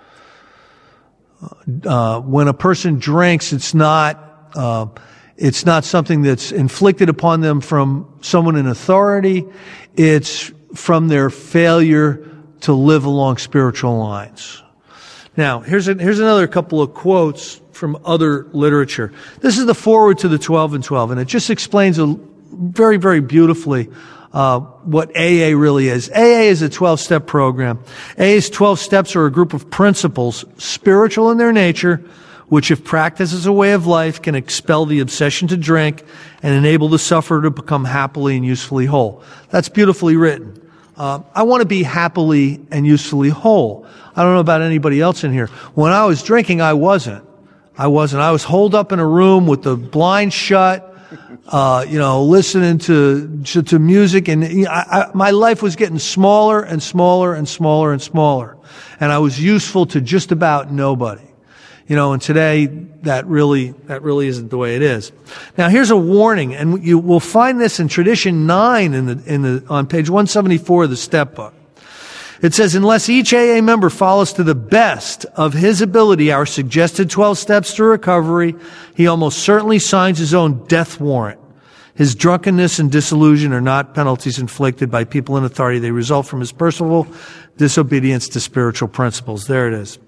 When a person drinks, it's not something that's inflicted upon them from someone in authority. It's from their failure to live along spiritual lines. Now, here's another couple of quotes from other literature. This is the foreword to the 12 and 12, and it just explains very, very beautifully what AA really is. AA is a 12-step program. AA's 12 steps are a group of principles, spiritual in their nature, which if practiced as a way of life can expel the obsession to drink and enable the sufferer to become happily and usefully whole. That's beautifully written. I want to be happily and usefully whole. I don't know about anybody else in here. When I was drinking, I wasn't. I was holed up in a room with the blinds shut, listening to music, and my life was getting smaller and smaller and smaller and smaller. And I was useful to just about nobody. And today that really isn't the way it is. Now here's a warning, and you will find this in Tradition 9 on page 174 of the Step Book. It says, unless each AA member follows to the best of his ability our suggested 12 steps to recovery, he almost certainly signs his own death warrant. His drunkenness and disillusion are not penalties inflicted by people in authority. They result from his personal disobedience to spiritual principles. There it is.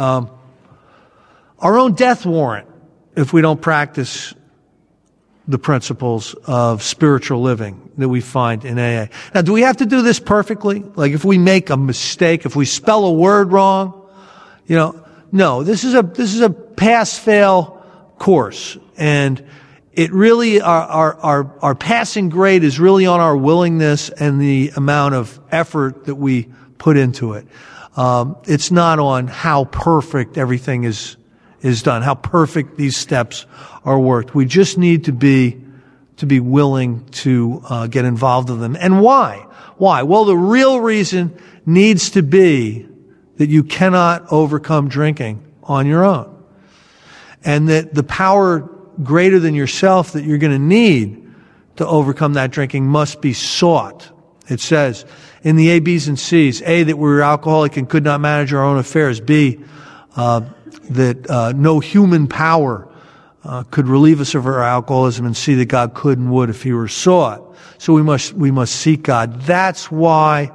Our own death warrant if we don't practice the principles of spiritual living that we find in AA. Now, do we have to do this perfectly? Like if we make a mistake, if we spell a word wrong, no, this is a pass-fail course. And it really, our passing grade is really on our willingness and the amount of effort that we put into it. It's not on how perfect everything is done, how perfect these steps are worked. We just need to be willing to get involved in them. And why? Why? Well, the real reason needs to be that you cannot overcome drinking on your own. And that the power greater than yourself that you're going to need to overcome that drinking must be sought. It says in the A, B's, and C's, A, that we were alcoholic and could not manage our own affairs. B, that no human power could relieve us of our alcoholism, and see that God could and would if He were sought. So we must seek God. That's why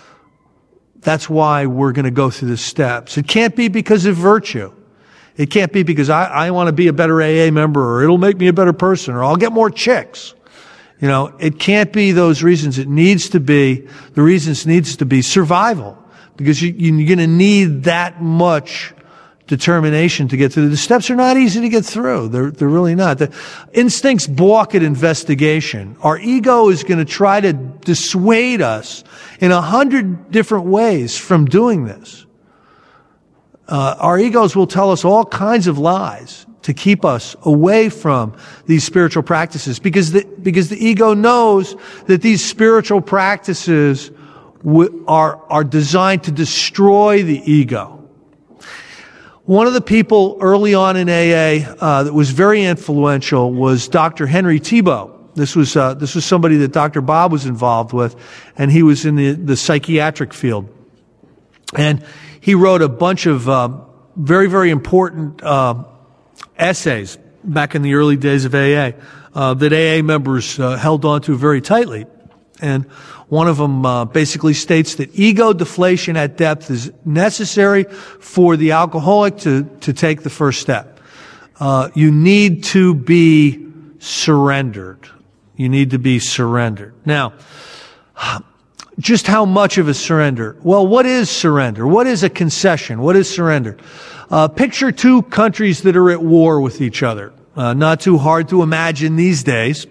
we're going to go through the steps. It can't be because of virtue. It can't be because I want to be a better AA member, or it'll make me a better person, or I'll get more chicks. It can't be those reasons. The reasons needs to be survival, because you're going to need that much determination to get through. The steps are not easy to get through. They're really not. The instincts balk at investigation. Our ego is going to try to dissuade us in 100 different ways from doing this. Our egos will tell us all kinds of lies to keep us away from these spiritual practices, because the ego knows that these spiritual practices are designed to destroy the ego. One of the people early on in AA that was very influential was Dr. Henry Thibault. This was somebody that Dr. Bob was involved with, and he was in the psychiatric field. And he wrote a bunch of very, very important essays back in the early days of AA that AA members held on to very tightly. And one of them basically states that ego deflation at depth is necessary for the alcoholic to take the first step. You need to be surrendered. You need to be surrendered. Now, just how much of a surrender? Well, what is surrender? What is a concession? What is surrender? Picture two countries that are at war with each other. Not too hard to imagine these days.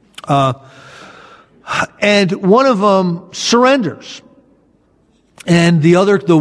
And one of them surrenders, and the other, the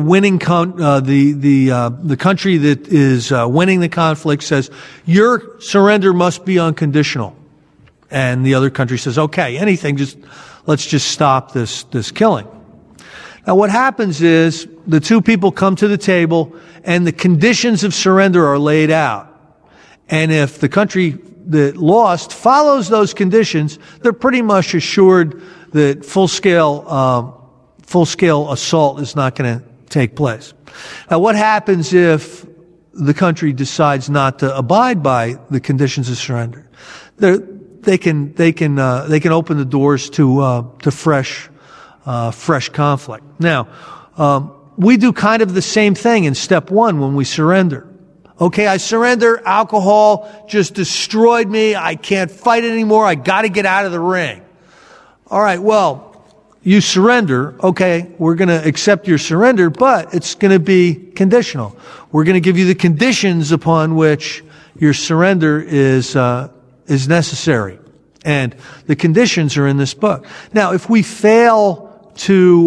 country that is winning the conflict says, your surrender must be unconditional. And the other country says, okay, let's just stop this killing. Now what happens is the two people come to the table and the conditions of surrender are laid out. And if the country that lost follows those conditions, they're pretty much assured that full-scale assault is not going to take place. Now what happens if the country decides not to abide by the conditions of surrender? They can open the doors to fresh conflict. Now, we do kind of the same thing in step one when we surrender. Okay, I surrender. Alcohol just destroyed me. I can't fight anymore. I got to get out of the ring. All right, well, you surrender, okay, we're going to accept your surrender, but it's going to be conditional. We're going to give you the conditions upon which your surrender is necessary. And the conditions are in this book. Now, if we fail to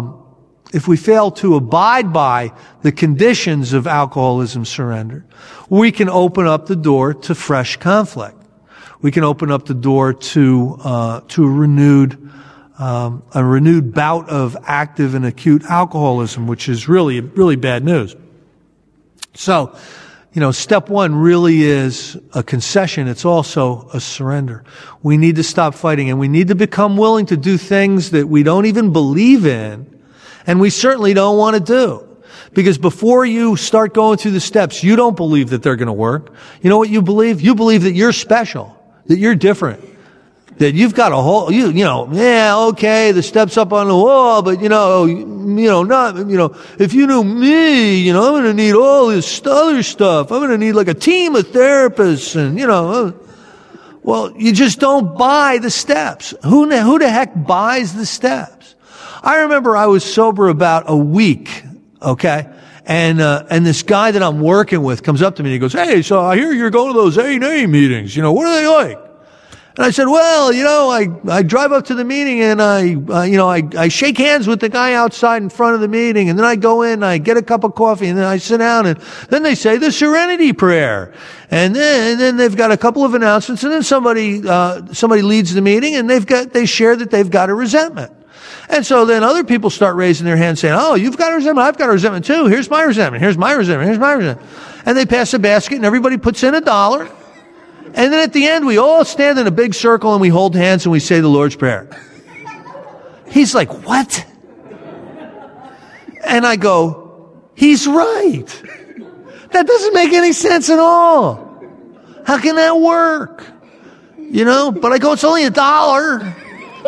abide by the conditions of alcoholism surrender, we can open up the door to fresh conflict. We can open up the door to a renewed bout of active and acute alcoholism, which is really, really bad news. So, step one really is a concession. It's also a surrender. We need to stop fighting, and we need to become willing to do things that we don't even believe in, and we certainly don't want to do. Because before you start going through the steps, you don't believe that they're going to work. You know what you believe? You believe that you're special, that you're different, that you've got a whole, okay, the steps up on the wall, but if you knew me, I'm going to need all this other stuff. I'm going to need like a team of therapists and, well, you just don't buy the steps. Who the heck buys the steps? I remember I was sober about a week, okay? And this guy that I'm working with comes up to me and he goes, "Hey, so I hear you're going to those A&A meetings. What are they like?" And I said, "Well, I drive up to the meeting and I shake hands with the guy outside in front of the meeting, and then I go in, I get a cup of coffee, and then I sit down, and then they say the Serenity Prayer, and then they've got a couple of announcements, and then somebody leads the meeting, and they share that they've got a resentment." And so then other people start raising their hands saying, "Oh, you've got a resentment. I've got a resentment too. Here's my resentment. Here's my resentment. Here's my resentment." And they pass a basket and everybody puts in $1. And then at the end, we all stand in a big circle and we hold hands and we say the Lord's Prayer. He's like, "What?" And I go, "He's right. That doesn't make any sense at all. How can that work?" But I go, "It's only $1.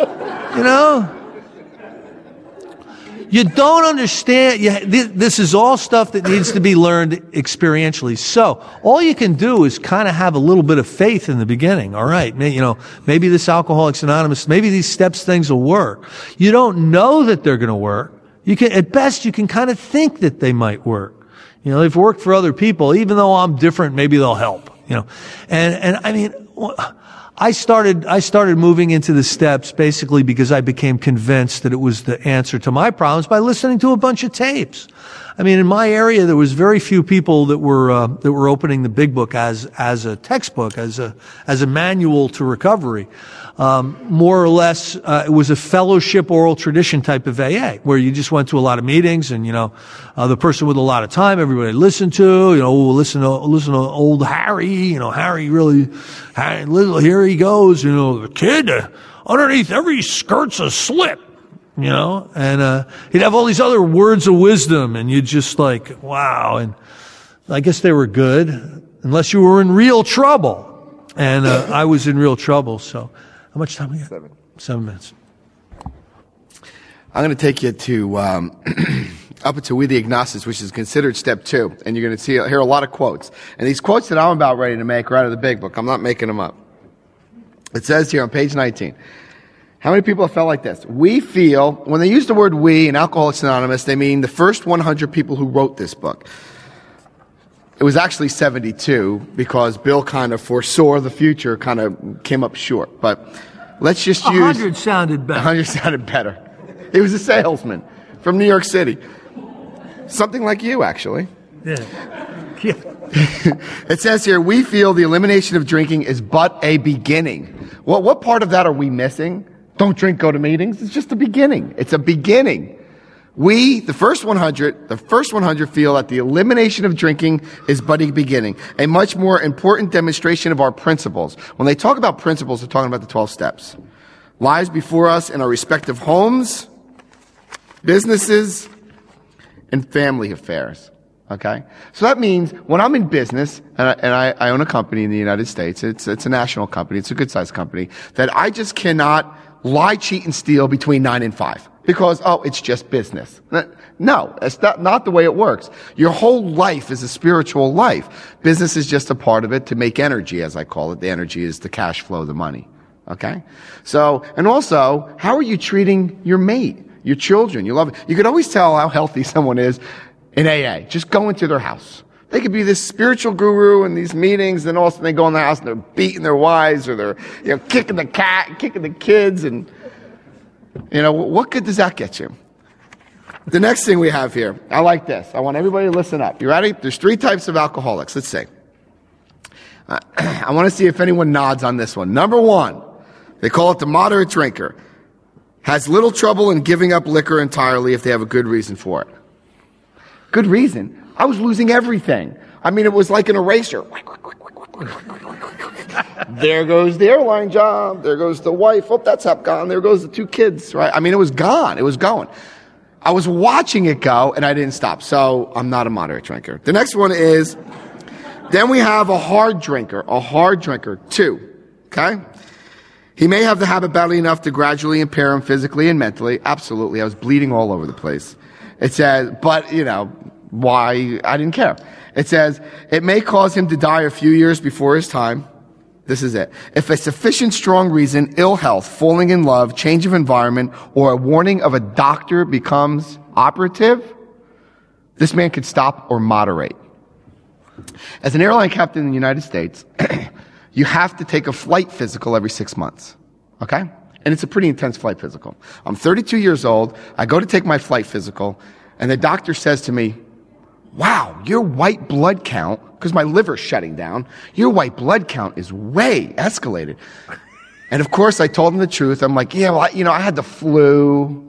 You don't understand. This is all stuff that needs to be learned experientially. So all you can do is kind of have a little bit of faith in the beginning. All right, maybe this Alcoholics Anonymous, maybe these steps things will work. You don't know that they're going to work. At best, you can kind of think that they might work. They've worked for other people. Even though I'm different, maybe they'll help. And I mean, I started moving into the steps basically because I became convinced that it was the answer to my problems by listening to a bunch of tapes. I mean, in my area, there was very few people that were opening the Big Book as a textbook, as a manual to recovery. More or less, it was a fellowship oral tradition type of AA, where you just went to a lot of meetings and, the person with a lot of time, everybody listened to, listen to old Harry, Harry really, here he goes, the kid, underneath every skirt's a slip, and, he'd have all these other words of wisdom and you'd just like, wow. And I guess they were good unless you were in real trouble. And, I was in real trouble, so. How much time we got? 7 minutes. I'm going to take you to up to We the Agnostics, which is considered step 2, and you're going to hear a lot of quotes. And these quotes that I'm about ready to make are out of the Big Book. I'm not making them up. It says here on page 19, how many people have felt like this? We feel, when they use the word we in Alcoholics Anonymous, they mean the first 100 people who wrote this book. It was actually 72 because Bill kind of foresaw the future, kind of came up short. But let's just use 100 sounded better. 100 sounded better. He was a salesman from New York City. Something like you, actually. Yeah. It says here, we feel the elimination of drinking is but a beginning. Well, what part of that are we missing? Don't drink, go to meetings. It's just a beginning. It's a beginning. We, the first 100 feel that the elimination of drinking is but a beginning, a much more important demonstration of our principles. When they talk about principles, they're talking about the 12 steps. Lives before us in our respective homes, businesses, and family affairs. Okay? So that means when I'm in business, and I own a company in the United States, it's a national company, it's a good-sized company, that I just cannot lie, cheat, and steal between 9 and 5. Because, it's just business. No, it's not the way it works. Your whole life is a spiritual life. Business is just a part of it to make energy, as I call it. The energy is the cash flow, the money. Okay? So, and also, how are you treating your mate, your children? You love it. You could always tell how healthy someone is in AA. Just go into their house. They could be this spiritual guru in these meetings, and all of a sudden they go in the house and they're beating their wives, or they're, kicking the cat, kicking the kids, and, what good does that get you? The next thing we have here, I like this. I want everybody to listen up. You ready? There's 3 types of alcoholics. Let's see. I want to see if anyone nods on this one. Number 1, they call it the moderate drinker. Has little trouble in giving up liquor entirely if they have a good reason for it. Good reason? I was losing everything. I mean, it was like an eraser. There goes the airline job. There goes the wife. Oh, that's gone. There goes the 2 kids, right? I mean, it was gone. It was going. I was watching it go, and I didn't stop. So I'm not a moderate drinker. The next one is, then we have a hard drinker. A hard drinker, 2. Okay? He may have the habit badly enough to gradually impair him physically and mentally. Absolutely. I was bleeding all over the place. It says, but, why? I didn't care. It says, it may cause him to die a few years before his time. This is it. If a sufficient strong reason, ill health, falling in love, change of environment, or a warning of a doctor becomes operative, this man could stop or moderate. As an airline captain in the United States, you have to take a flight physical every 6 months. Okay? And it's a pretty intense flight physical. I'm 32 years old. I go to take my flight physical, and the doctor says to me, wow, your white blood count, because my liver's shutting down, your white blood count is way escalated. And of course, I told him the truth. I'm like, yeah, well, I had the flu.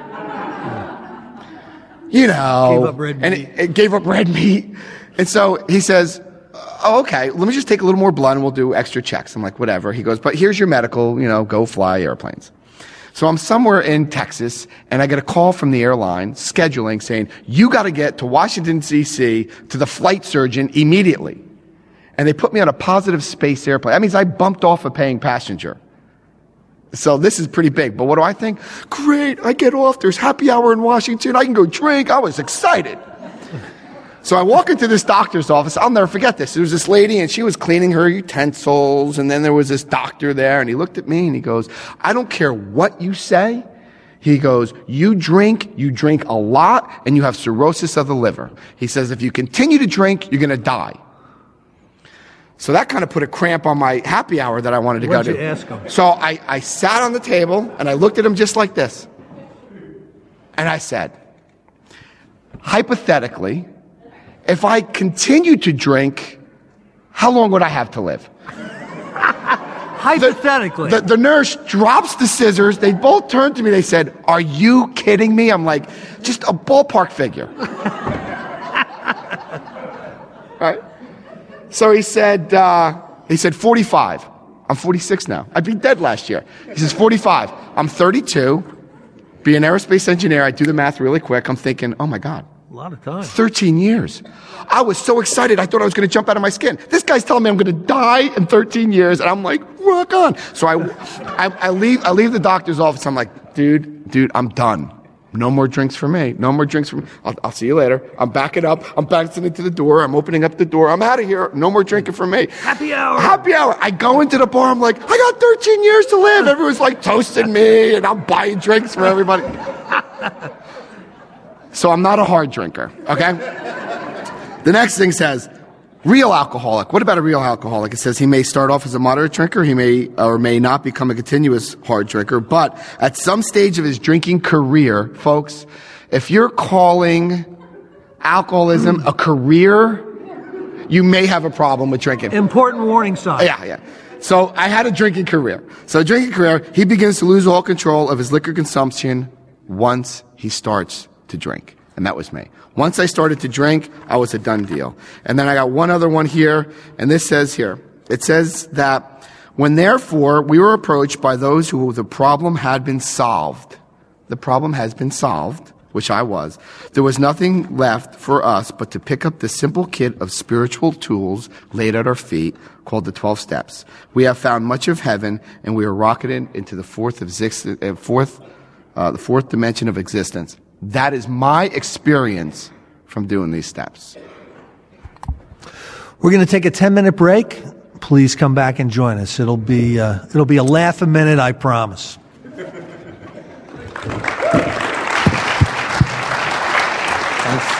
Gave up red meat. And it gave up red meat. And so he says, oh, okay, let me just take a little more blood and we'll do extra checks. I'm like, whatever. He goes, but here's your medical, go fly airplanes. So I'm somewhere in Texas, and I get a call from the airline scheduling saying, you got to get to Washington, D.C. to the flight surgeon immediately. And they put me on a positive space airplane. That means I bumped off a paying passenger. So this is pretty big. But what do I think? Great, I get off. There's happy hour in Washington. I can go drink. I was excited. So I walk into this doctor's office. I'll never forget this. There was this lady, and she was cleaning her utensils, and then there was this doctor there, and he looked at me, and he goes, I don't care what you say. He goes, you drink a lot, and you have cirrhosis of the liver. He says, if you continue to drink, you're going to die. So that kind of put a cramp on my happy hour that I wanted to go to. What'd you ask him? So I sat on the table, and I looked at him just like this. And I said, hypothetically, if I continued to drink, how long would I have to live? Hypothetically. The nurse drops the scissors. They both turned to me. They said, are you kidding me? I'm like, just a ballpark figure. Right? So he said 45. I'm 46 now. I'd be dead last year. He says 45. I'm 32. Be an aerospace engineer. I do the math really quick. I'm thinking, oh my God. A lot of time. 13 years. I was so excited. I thought I was going to jump out of my skin. This guy's telling me I'm going to die in 13 years. And I'm like, rock on. So I leave the doctor's office. I'm like, dude, I'm done. No more drinks for me. No more drinks for me. I'll see you later. I'm backing up. I'm bouncing into the door. I'm opening up the door. I'm out of here. No more drinking for me. Happy hour. Happy hour. I go into the bar. I'm like, I got 13 years to live. Everyone's like toasting me, and I'm buying drinks for everybody. So I'm not a hard drinker, okay? The next thing says, real alcoholic. What about a real alcoholic? It says he may start off as a moderate drinker. He may or may not become a continuous hard drinker. But at some stage of his drinking career, folks, if you're calling alcoholism a career, you may have a problem with drinking. Important warning sign. Yeah. So I had a drinking career. He begins to lose all control of his liquor consumption once he starts to drink. And that was me. Once I started to drink, I was a done deal. And then I got one other one here, and this says here, it says that when therefore we were approached by those who the problem had been solved, the problem has been solved, which I was, there was nothing left for us but to pick up the simple kit of spiritual tools laid at our feet called the 12 steps. We have found much of heaven, and we are rocketed into the fourth dimension of existence. That is my experience from doing these steps. We're going to take a 10-minute break. please come back and join us. It'll be a laugh a minute, I promise. Thanks.